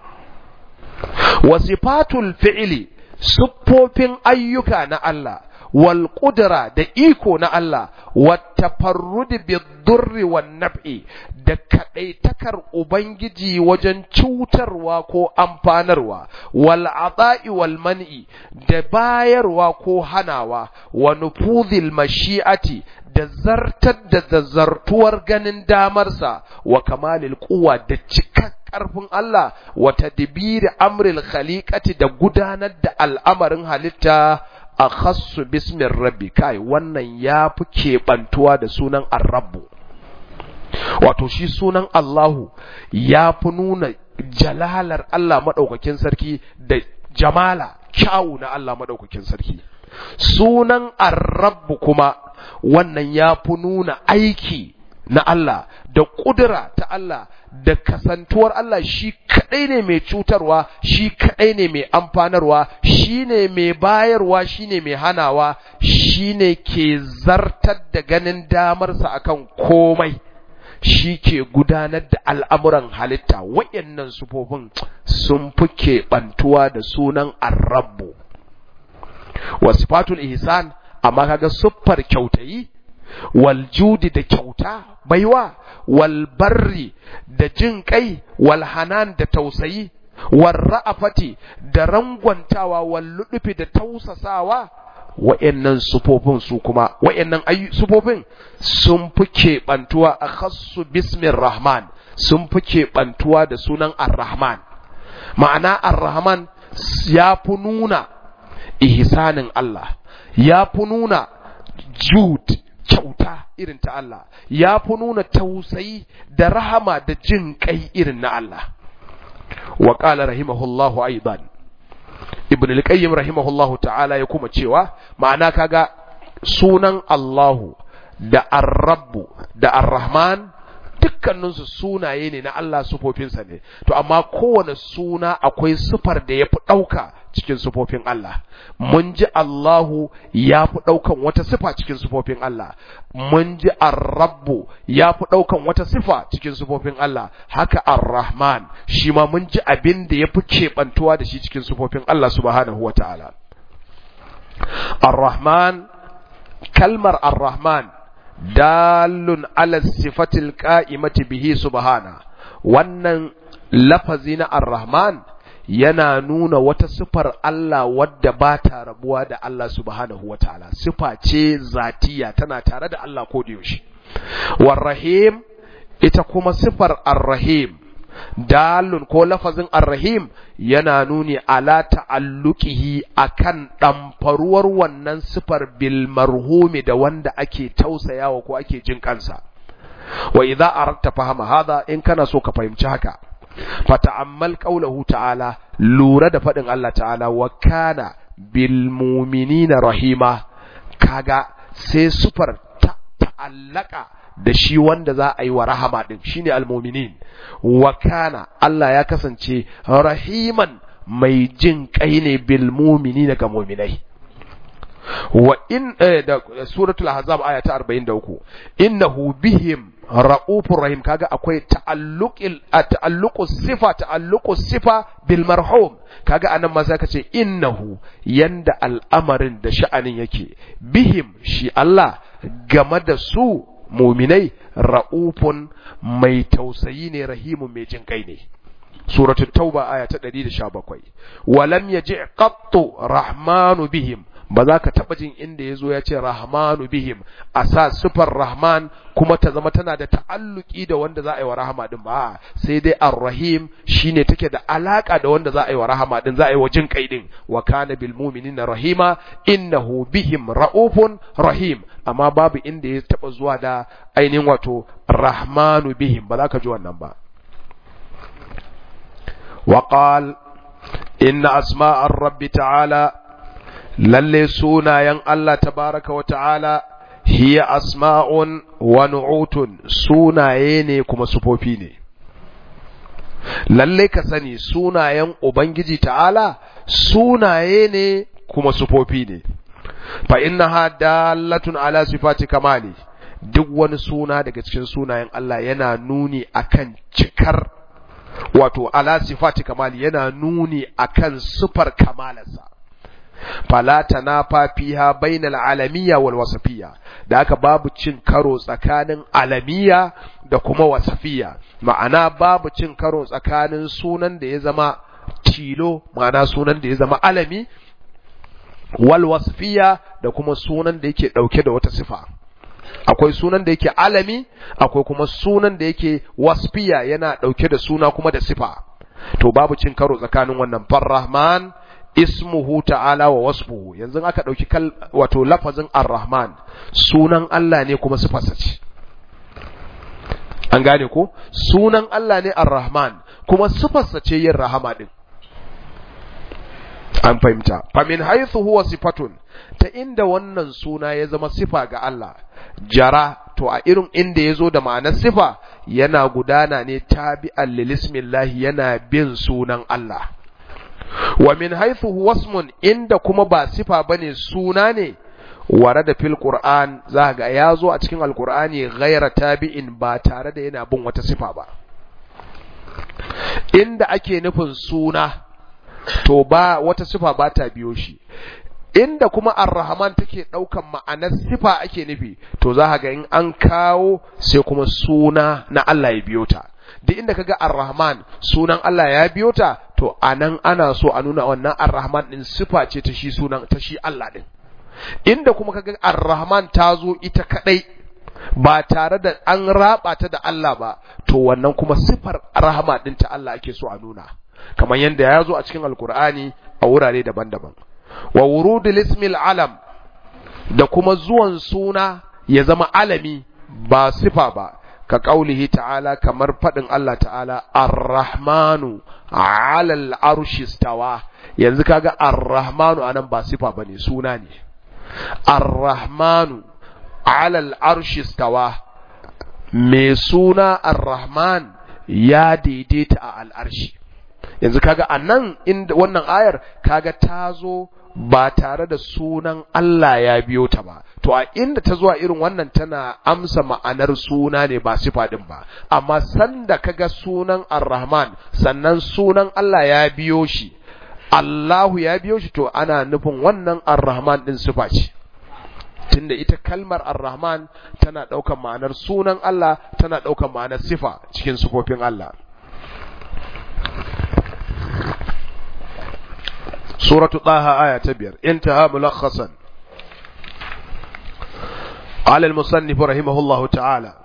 S1: Wa sifatul fi'li, siffofin ayyuka na Allah, wal qudra da iko na Allah, wat tafarrud bid-durri wan naf'i, da kadaitakar ubangiji wajen cutarwa ko amfanarwa, wal ata'i wal man'i, da bayarwa ko hanawa, wa nufuzil mashi'ati, da zartar da zazzartuwar ganin damarsa, wa kamalil quwwa, da cikar ƙarfin Allah, wa tadbir amril khaliqati, da gudanar da al'amarin halitta. Akhassu bismir rabbi, kai wannan ya fi keɓantuwa da sunan ar-rabbu. Wato shi sunan Allahu ya fi nuna jalalar Allah maɗaukakin sarki da jamala kyawu na Allah maɗaukakin sarki. Sunan ar-rabbu kuma wannan ya fi nuna aiki na Allah da ƙudura ta Allah da kasantuwar Allah shi kaɗai ne mai cutarwa, shi kaɗai ne mai amfanarwa, shi ne mai bayarwa, shi ne mai hanawa, shi ne ke zartar da ganin damarsa akan komai, shi ke gudanar da al'amuran halitta. Waɗannan sufofin sun fi keɓantuwa da sunan ar-rabbu. Wa sifatul ihsan, amma kaga siffar kyautayi, wal judi da kyauta baiwa, wal barri da jin kai, wal hanan da tausayi, wal ra'afati da rangwantawa, wal ludufi da tausasawa. Wa'annan sufofin su kuma wa'annan sufofin sun fi keɓantuwa a khassu bismir rahman, sun fi keɓantuwa da sunan ar-rahman. Ma'ana ar-rahman ya fi nuna ihsanin Allah, ya fi nuna jud kyauta irin ta Allah, ya fi nuna tausayi da rahama da jin kai irin na Allah. Wa qala rahimahullahu aidan, Ibn al-Qayyim rahimahullahu ta'ala ya kuma cewa, ma'ana kaga sunan Allahu da ar-Rabbu da ar-Rahman dukkaninsu sunaye ne na Allah, sufofinsa ne, to amma kowane suna akwai sifar da ya fi ɗauka cikin sifofin Allah. Mun ji Allahu ya fi ɗaukan wata sifa cikin sifofin Allah, mun ji ar-Rabbu ya fi ɗaukan wata sifa cikin sifofin Allah, haka ar-Rahman shi ma mun ji abin da ya fi keɓantuwa da shi cikin sifofin Allah subhanahu wa ta'ala. Ar-Rahman, kalmar ar-Rahman dalun ala sifatil qa'imati bihi subhana, wannan lafazi na ar-Rahman yana nuna wata sifar Allah wadda ba ta rabuwa da Allah subhanahu wa ta'ala, sifa ce zatiya, tana tare da Allah ko da yaushe. War-Rahim, ita kuma sifar ar-Rahim, dalun ko lafazin ar-Rahim yana nuni ala ta'alluqihi akan ɗamfaruwar wannan sifar bil marhumi, da wanda ake tausayawa ko ake jin kansa. Wa idza aradta fahama hada, in kana so ka fahimci haka, fata'ammal qawluhu ta'ala, lura da fadin Allah ta'ala, wa kana bil mu'minina rahima, kaga sai sifar ta ta'allaka da shi wanda za a yi wa rahama din, shine al-mu'minin. Wa kana, Allah ya kasance rahiman, mai jin kai ne bil mu'minina ga mu'minai. Wa in eh, da suratul ahzab aya ta arba'in da uku, innahu bihim ra'ufur rahim, kaga akwai ta'alluqil ta'alluqus sifa ta'alluqus sifa bil marhum, kaga anan ma zaka ce innahu, yanda al'amarin da sha'anin yake, bihim shi Allah game da su mu'minai, ra'ufun mai tausayi ne, rahimun mai jin kai ne. Suratul tauba aya ta ɗari da sha bakwai, walam yaji qattu rahmanu bihim, ba za ka taɓa jin inda ya zo ya ce rahmanu bihim a sa sifar rahman kuma ta zama tana da ta'alluki da wanda za a yi wa rahama din ba, sai dai ar-rahim shine take da alaka da wanda za a yi wa rahama din, za a yi wa jin kai din. Wa kana bil mu'minina rahima, innahu bihim ra'ufun rahim, amma babu inda ya taɓa zuwa da ainihin wato rahmanu bihim, ba za ka ji wannan ba. Wa qal inna asma'ar rabbi ta'ala, lalle sunayen Allah tabaraka wa ta'ala, hiya asma'un wa nu'utun, sunaye ne kuma sufofi ne. lalle ka sani sunayen ubangiji ta'ala sunaye ne kuma sufofi ne. Fa innaha dalatun ala sifati kamali, duk wani suna daga cikin sunayen Allah yana nuni akan cikar, wato ala sifati kamali yana nuni akan sifar kamalarsa. Fala tanafa fiha bainal alamiyya wal wasfiyya, da aka babu cin karo tsakanin alamiyya da kuma wasfiyya, ma'ana babu cin karo tsakanin sunan da ya zama tilo, ma'ana sunan da ya zama alami, wal wasfiyya da kuma sunan da yake dauke da wata sifa. Akwai sunan da yake alami, akwai kuma sunan da yake wasfiya, yana dauke da suna kuma da sifa. To babu cin karo tsakanin wannan. Farrahman ismuhu ta'ala wa wasfuhu, yanzu aka dauki kal wato lafazin ar-rahman sunan Allah ne kuma sifarsa ce. An gane ko? Sunan Allah ne ar-rahman kuma sifarsa ce yin rahama din. An fahimta. Fa min haythu huwa sifatun, ta inda wannan suna ya zama sifa ga Allah, jara, to a irin inda ya zo da ma'anar sifa yana gudana ne tabi'an lil ismillahi, yana bin sunan Allah. Wa min haythu huwa ismun, inda kuma ba sifa bane suna ne, warada fil qur'an, za ga ya zo a cikin alqur'ani ghaira tabi'in, ba tare da yana bin wata sifa ba. Inda ake nufin suna to ba wata sifa ba ta biyo shi, inda kuma ar-rahman take daukan ma'anar sifa ake nufi, to za ga in an kawo sai kuma suna na Allah ya biyo ta. Duk inda kaga ar-rahman sunan Allah ya biyo ta, to anan ana so a nuna wannan ar-rahman din sifa ce ta shi sunan ta shi Allah din. Inda kuma kaga ar-rahman ta zo ita kadai ba tare da an raba ta da Allah ba, to wannan kuma sifar rahama din ta Allah ake so a nuna, kamar yadda ya zo a cikin alkur'ani a wurare daban-daban. Wa wurudul ismil alam, da kuma zuwan suna ya zama alami ba sifa ba, ka kaulihi ta'ala, kamar fadin Allah ta'ala ar-rahmanu 'alal arshi stawa. Yanzu kaga ar-rahmanu anan ba sifa bane, suna ne. ar-rahmanu 'alal arshi stawa, mai suna ar-rahman ya daidaita a al'arshi. Yanzu kaga anan inda wannan ayar kaga ta zo ba tare da sunan Allah ya biyo ta ba, to a inda ta zuwa irin wannan tana amsa ma'anar suna ne ba sifa din ba. Amma sanda kaga sunan ar-rahman sannan sunan Allah ya biyo shi, Allahu ya biyo shi, to ana nufin wannan ar-rahman din sifa ce, tunda ita kalmar ar-rahman tana daukan ma'anar sunan Allah, tana daukan ma'anar sifa cikin sifofin Allah. Suratu Taha aya ta biyar. Intaha mulakhasan. Ala al-musannif rahimahullahu ta'ala.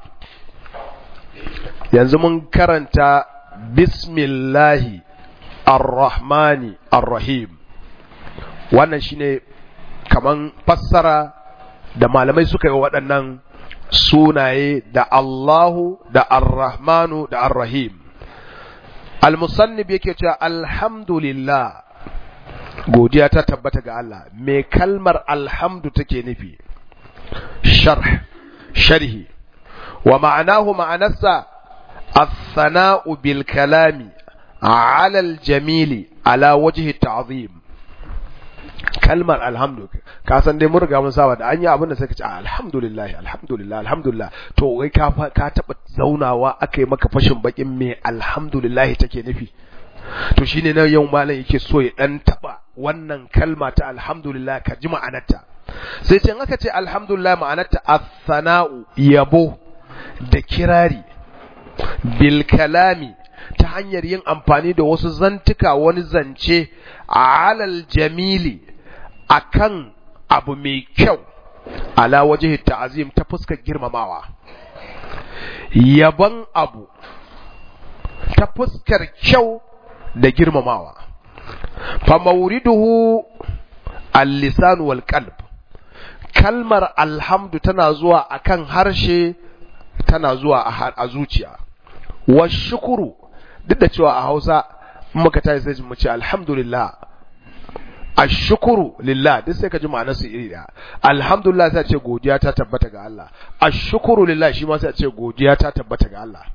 S1: Yanzu mun karanta bismillahi ar-rahmani ar-rahim. Wannan shine kaman fassara da malamai suka yi waɗannan sunaye da Allahu da ar-rahmanu da ar-rahim. Al-musannif yake cewa alhamdulillah, godiya ta tabbata ga Allah. Me kalmar alhamdu take nufi? Sharh, sharhi. Wa ma'anahu, ma'anarsa as-sana'u bil kalami 'ala al-jamili ala wajhi ta'zim. Kalmar alhamdu, ka san dai mun riga mun saba da an yi abin da sai ka ce alhamdulillah alhamdulillah alhamdulillah. To wai ka ka taba zaunawa akai maka fashin bakin me alhamdulillah take nufi? To shine na yau malam yake so ya dan taba wannan kalma ta alhamdulillah, ka ji ma'anarta. Sai ce in aka ce alhamdulillah ma'anarta as-sana'u, yabo da kirari, bil kalami, ta hanyar yin amfani da wasu zantuka, wani zance, alal jamili, akan abu mai kyau, ala wajhi ta'zim, ta fuskar girmamawa. Yaban abu ta fuskar kyau da girmamawa. Fa mawriduhu al-lisan wal qalb. Kalmar alhamdu tana zuwa akan harshe, tana zuwa a zuciya. Wa shukuru, duk da cewa a Hausa muka tayi sai mu ce alhamdulillah, ashkuru lillah, duk sai ka ji ma'anar su iri da. Alhamdulillah sai ce godiya ta tabbata ga Allah, ashkuru lillah shi ma sai ce godiya ta tabbata ga Allah.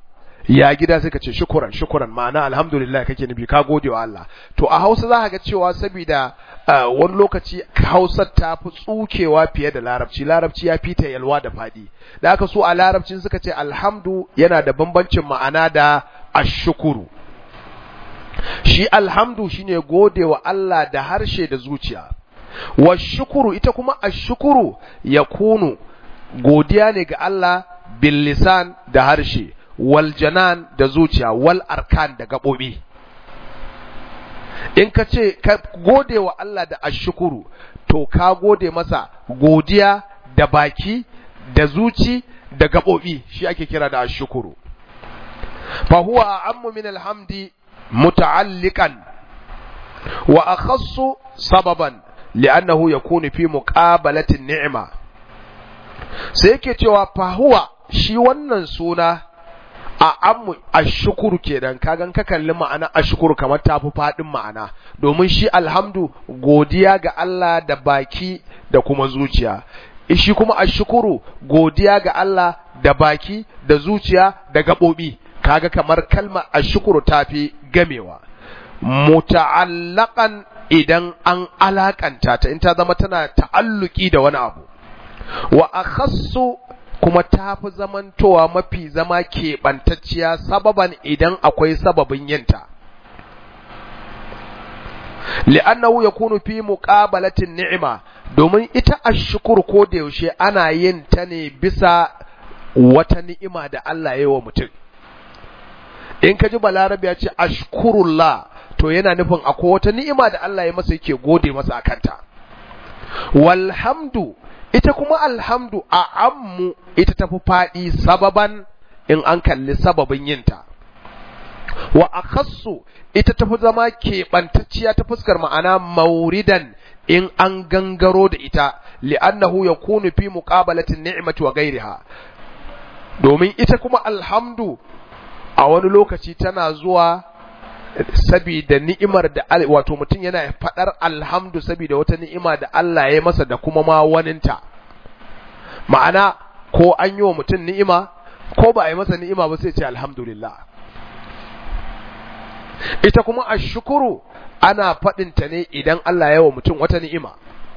S1: ya gida sai ka ce shukuran shukuran ma'ana alhamdulillah kake nufi ka gode wa Allah. To a Hausa za ka ga cewa saboda wani lokaci Hausa ta fi tsukewa fiye da Larabci, Larabci ya fita yalwa da fadi, da aka so a Larabcin suka ce alhamdu yana da bambancin ma'ana da ashukuru. Shi alhamdu shine gode wa Allah da harshe da zuciya, wa shukuru ita kuma ashukuru ya kunu godiya ne ga Allah bil lisan da harshe, wal janan da zuciya, wal arkan da gabobi. In ka ce ka gode wa Allah da ashukuru, to ka gode masa godiya da baki da zuci da gabobi, shi ake kira da ashukuru. fa huwa a'ammu min alhamdi muta'alliqan wa akhassu sababan li'annahu yakunu fi muqabalati an-ni'ma. sai yake cewa fa huwa shi wannan suna a ammu ashkuru kenan, kagan ka kalli ma'ana ashkuru kamar tafi fadin ma'ana, domin shi alhamdu godiya ga Allah da baki da kuma zuciya, shi kuma ashkuru godiya ga Allah da baki da zuciya da gabobi, kaga kamar kalmar ashkuru tafi gamewa. Muta'allaqan idan an alakanta ta, in ta zama tana ta'alluki da wani abu, wa akhassu kuma ta fi zamantowa mafi zama keɓantacciya sababan idan akwai sababin yinta. Li'annahu yakunu fi muqabalatin ni'ima, domin ita ashkur ko da yaushe ana yin ta ne bisa wata ni'ima da Allah ya yi wa mutum. In ka ji Balarabe ya ce ashkurullah, to yana nufin akwai wata ni'ima da Allah ya masa yake gode masa akanta. Walhamdu ita kuma alhamdu a ammu ita tafi faɗi sababan in an kalli sababin yinta, wa akhassu ita tafi zama keɓantacciya ta fuskar ma'ana mauridan in an gangaro da ita, li'annahu yakunu fi muqabalatin ni'mati wa ghayriha, domin ita kuma alhamdu a wani lokaci tana zuwa sabida ni'imar da wato mutum yana fadar alhamdu sabida wata ni'ima da Allah ya masa da kuma ma waninta. Ma'ana ko an yi wa mutum ni'ima ko ba a yi masa ni'ima ba sai ce alhamdulillah. Ita kuma ashkuru ana fadin ta ne idan Allah ya yi wa mutum wata ni'ima.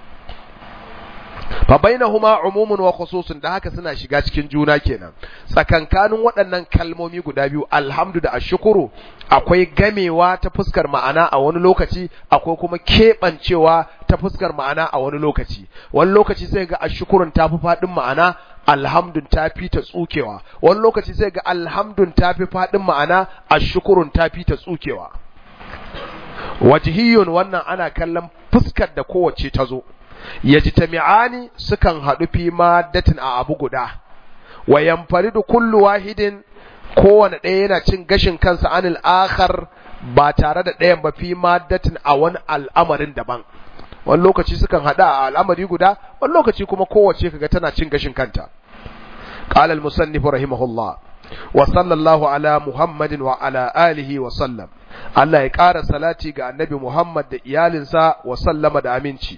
S1: fa bainahuma umumun wa khususun, da haka suna shiga cikin juna kenan. Tsakankanin waɗannan kalmomi guda biyu alhamdu da ashkuru akwai gamewa ta fuskar ma'ana a wani lokaci, akwai kuma keɓancewa ta fuskar ma'ana a wani lokaci. Wani lokaci sai ga ashkurun ta fi faɗin ma'ana, alhamdun ta fi ta tsukewa. Wani lokaci sai ga alhamdun ta fi faɗin ma'ana, ashkurun ta fi ta tsukewa. Wajhiyun, wannan ana kallon fuskar da kowace ta zo. Yajtami'ani, sukan haɗu fi maddatin a abu guda, wa yanfaridu kullu wahidin, kowane ɗaya yana cin gashin kansa anil akhar ba tare da ɗayan ba fi maddatin a wani al'amarin daban. Wani lokaci sukan haɗu a al'amari guda, wani lokaci kuma kowace kaga tana cin gashin kanta. Qala al-musannif rahimahullah wa sallallahu ala Muhammadin wa ala alihi wa sallam. Allah ya ƙara salati ga annabi Muhammad da iyalinsa wa sallama da aminci.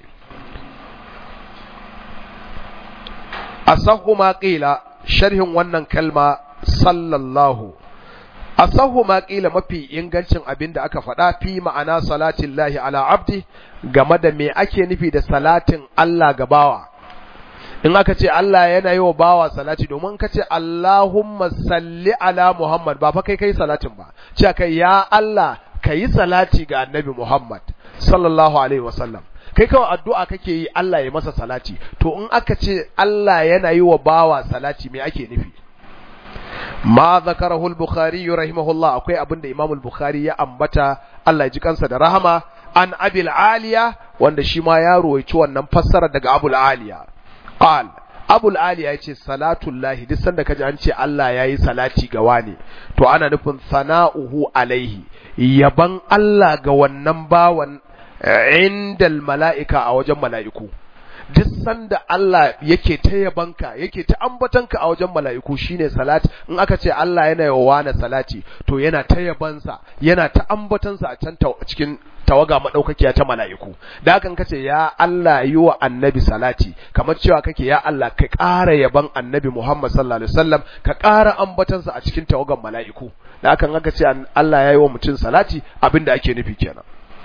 S1: Asahu ma qila, sharhin wannan kalma sallallahu, asahu ma qila mafi ingancin abin da aka faɗa fi ma'ana salatin lahi ala abdi, game da me ake nufi da salatin Allah ga bawa. In aka ce Allah yana yi wa bawa salati, domin ka ce Allahumma salli ala Muhammad, ba fa kai kai salatin ba, ce kai ya Allah ka yi salati ga annabi Muhammad sallallahu alaihi wasallam. Kai kawai addu'a kake yi Allah ya masa salati. To in aka ce Allah yana yi wa bawa salati, me ake nufi? Ma zakarahu al-Bukhari rahimahullah, akwai abin da Imam al-Bukhari ya ambata, Allah ya ji kansa da rahama, an Abil Aliya, wanda shi ma ya ruwaici wannan fassara daga Abul Aliya. Qal Abul Aliya yace salatullahi, duk sanda kaji an ce Allah yayi salati ga wani, to ana nufin sana'uhu alaihi, yaban Allah ga wannan bawan indal mala'ika a wajen mala'iku. duk sanda Allah yake ta yabanka yake ta ambatanka a wajen mala'iku shine salati. In aka ce Allah yana yawa na salati to yana ta yabansa yana ta ambatansa a can cikin tawaga madaukakiya ta mala'iku. Da hakan kace ya Allah yi wa annabi salati kamar cewa kake ya Allah ka ƙara yaban annabi Muhammad sallallahu alaihi wasallam ka ƙara ambatansa a cikin tawagan mala'iku. Da hakan aka ce Allah ya yi wa mutum salati abinda ake nufi kenan.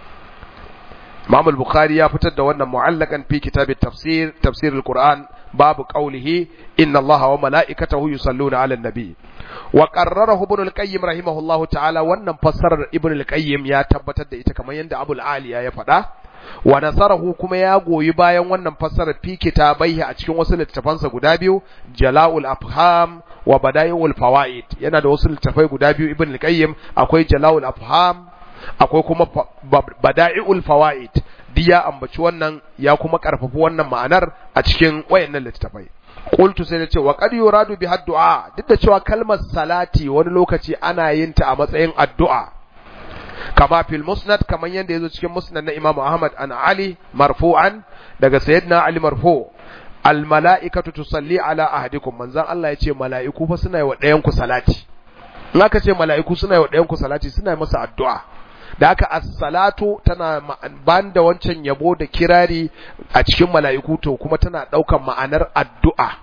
S1: Imam al-Bukhari ya fitar da wannan mu'allakan fi kitab at-tafsir tafsir al-Qur'an babu qawlihi inna Allaha wa mala'ikatahu yusalluna 'alan nabi. Wa qarrarahu Ibn al-Qayyim rahimahullahu ta'ala, wannan fassarar Ibn al-Qayyim ya tabbatar da ita kamar yadda Abu al-Aliya ya faɗa. Wa nasarahu kuma ya goyi bayan wannan fassarar fi kitabaihi a cikin wasu littafansa guda biyu, Jala'ul Afham wa Bada'i'ul Fawaid. Yana da wasu littafai guda biyu Ibn al-Qayyim, akwai Jala'ul Afham akwai kuma Bada'i'ul Fawaid. Diya ambaci wannan ya kuma karfafi wannan ma'anar a cikin wayannan littafai. Qultu sai nace wa qad yuradu bi addu'a, duk da cewa kalmar salati wani lokaci ana yin ta a matsayin addu'a, kama fil musnad, kaman yanda yazo cikin musnad na Imam Ahmad an Ali marfu'an daga sayyidina Ali marfu', al mala'ikatu tusalli ala ahadikum, manzon Allah yace mala'iku fa suna yi wa ɗayan ku salati. In aka ce mala'iku suna yi wa ɗayan ku salati suna yi masa addu'a. Da haka as-salatu tana banda wancan yabo da kirari a cikin mala'iku, to kuma tana daukan ma'anar addu'a.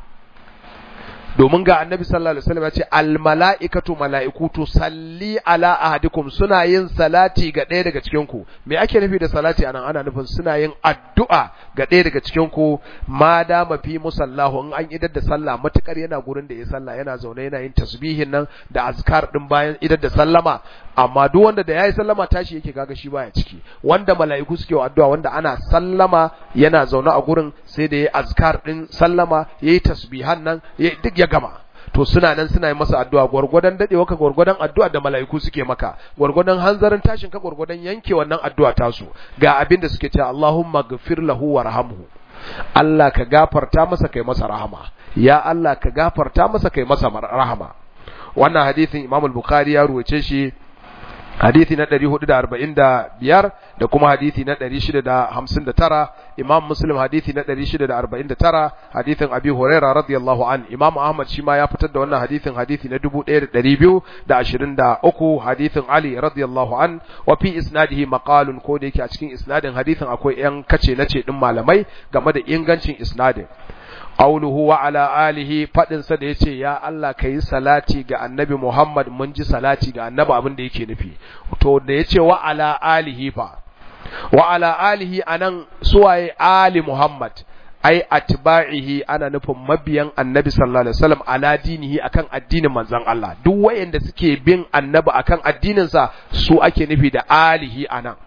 S1: Domin ga Annabi sallallahu alaihi wasallam ya ce al-mala'ikatu mala'iku tusalli ala ahadikum, suna yin salati ga ɗaya daga cikin ku. Me ake nufi da salati anan? Ana nufin suna yin addu'a ga ɗaya daga cikin ku, ma dama fi musallahu, in an idar da sallah matukar yana gurin da ya sallah, yana zaune yana yin tasbihin nan da azkar din bayan idar da sallama. Amma duk wanda da yayi sallama tashi yake, kaga shi baya ciki. Wanda mala'iku suke wa addu'a, wanda ana sallama yana zaune a gurin sai da yayi azkar din sallama, yayi tasbihan nan, yayi duk ya gama, to suna nan suna yi masa addu'a. Gurgurdan dadewa ka gurgurdan addu'a da mala'iku suke maka, gurgurdan hanzarin tashin ka gurgurdan yanke wannan addu'a tasu. Ga abin da suke cewa Allahumma ghfir lahu warhamhu, Allah ka gafarta masa kai masa rahama, ya Allah ka gafarta masa kai masa rahama. Wannan hadisin Imam al-Bukhari ya ruwace shi hadisi na ɗari hudu da arba'in da biyar da kuma hadisi na ɗari shida da hamsin da tara. Imam Muslim hadisi na ɗari shida da arba'in da tara, hadisin Abi Hurairah radiyallahu an. Imam Ahmad shi ma ya fitar da wannan hadisin, hadisi na dubu ɗaya da ɗari biyu da ashirin da uku, hadisin Ali radiyallahu an. Wa fi isnadihi maqalun, ko da yake a cikin isnadin hadisin akwai yan kace nace din malamai game da ingancin isnadin. Qawluhu wa ala alihi, fadin sa da yace ya Allah kai salati ga annabi Muhammad, mun ji salati ga annabi abin da yake nufi. To da yace wa ala alihi fa, wa ala alihi anan suwaye ali Muhammad, ai atba'ihi ana nufin mabiyan annabi sallallahu alaihi wasallam ala dinihi, akan addinin manzon Allah. Duk wayanda suke bin annabi akan addinin sa su ake nufi da alihi anan.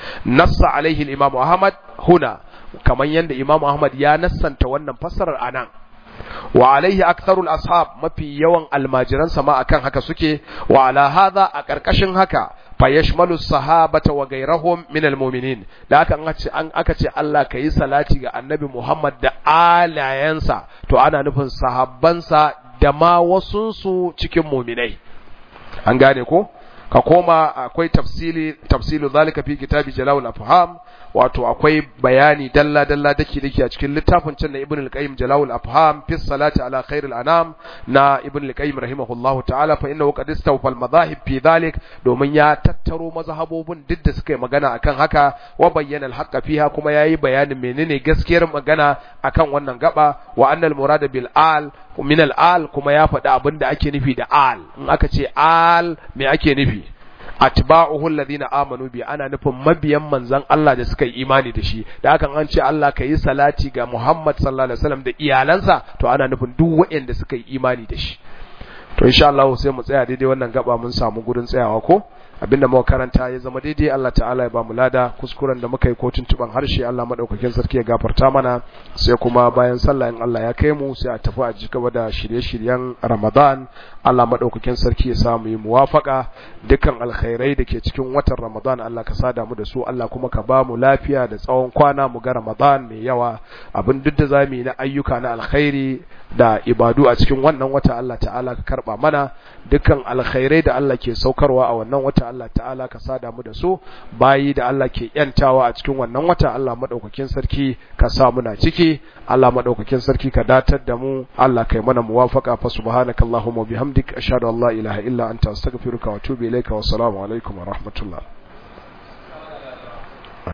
S1: Nassa alaihi al-Imam Ahmad huna, kamar yadda Imam Ahmad ya nassanta wannan fassarar anan. Wa alaihi aktharul ashab, mafi yawan almajiran sama akan haka suke. Wa ala hadha, a karkashin haka, fa yashmalu sahabata wa ghayrahum min almu'minin. Da haka an ce an aka ce Allah kai salati ga annabi Muhammad da alayansa, to ana nufin sahabbansa da ma wasunsu cikin mu'minai. An gane ko? Ka koma akwai tafsili tafsilu zalika fi kitabi Jala'ul Afham, wato akwai bayani dalla dalla dake dake a cikin littafin can na Ibn al-Qayyim Jala'ul Afham fi salati ala khairil anam na Ibn al-Qayyim rahimahullahu ta'ala, fa innahu qad istawfa al-madahib fi dhalik, domin ya tattaro mazhabobin duk da suka yi magana akan haka, wa bayyana al-haqqa fiha, kuma yayi bayanin menene gaskiyar magana akan wannan gaba. Wa annal murada bil al min al-al, kuma ya faɗi abin da ake nufi da al. In aka ce al, me ake nufi? Atba'uhu alladhina amanu bi, ana nufin mabiyan manzon Allah da suka yi imani da shi. Da hakan an ce Allah ka yi salati ga Muhammad sallallahu alaihi wasallam da iyalansa, to ana nufin duk waɗanda suka yi imani da shi. To insha Allah sai mu tsaya daidai wannan gaba, mun samu gurin tsayawa ko? Abinda muka karanta ya zama daidai, Allah ta'ala ya ba mu lada. Kuskuren da muka yi ko tuntuban harshe, Allah madaukakin sarki ya gafarta mana. Sai kuma bayan sallah in Allah ya kai mu, sai a tafi a cigaba da shirye-shiryen Ramadan. Allah madaukakin sarki ya samu yi muwafaka, dukkan alkhairai da ke cikin watan Ramadan Allah ka sada mu da su. Allah kuma ka ba mu lafiya da tsawon kwana mu ga Ramadan mai yawa. Abin duk da zamu yi na ayyuka na alkhairi da ibadu a cikin wannan wata, Allah ta'ala ka karba mana. Dukkan alkhairai da Allah ke saukarwa a wannan wata wata Allah ta'ala ka sada mu da su bayi da Allah ke yantawa a cikin wannan wata Allah madaukakin sarki ka sa muna ciki Allah madaukakin sarki ka datar da mu Allah kai mana muwafaqa fa subhanakallahumma bihamdik ashhadu an la ilaha illa anta astaghfiruka wa atubu ilayka wa assalamu alaikum wa rahmatullah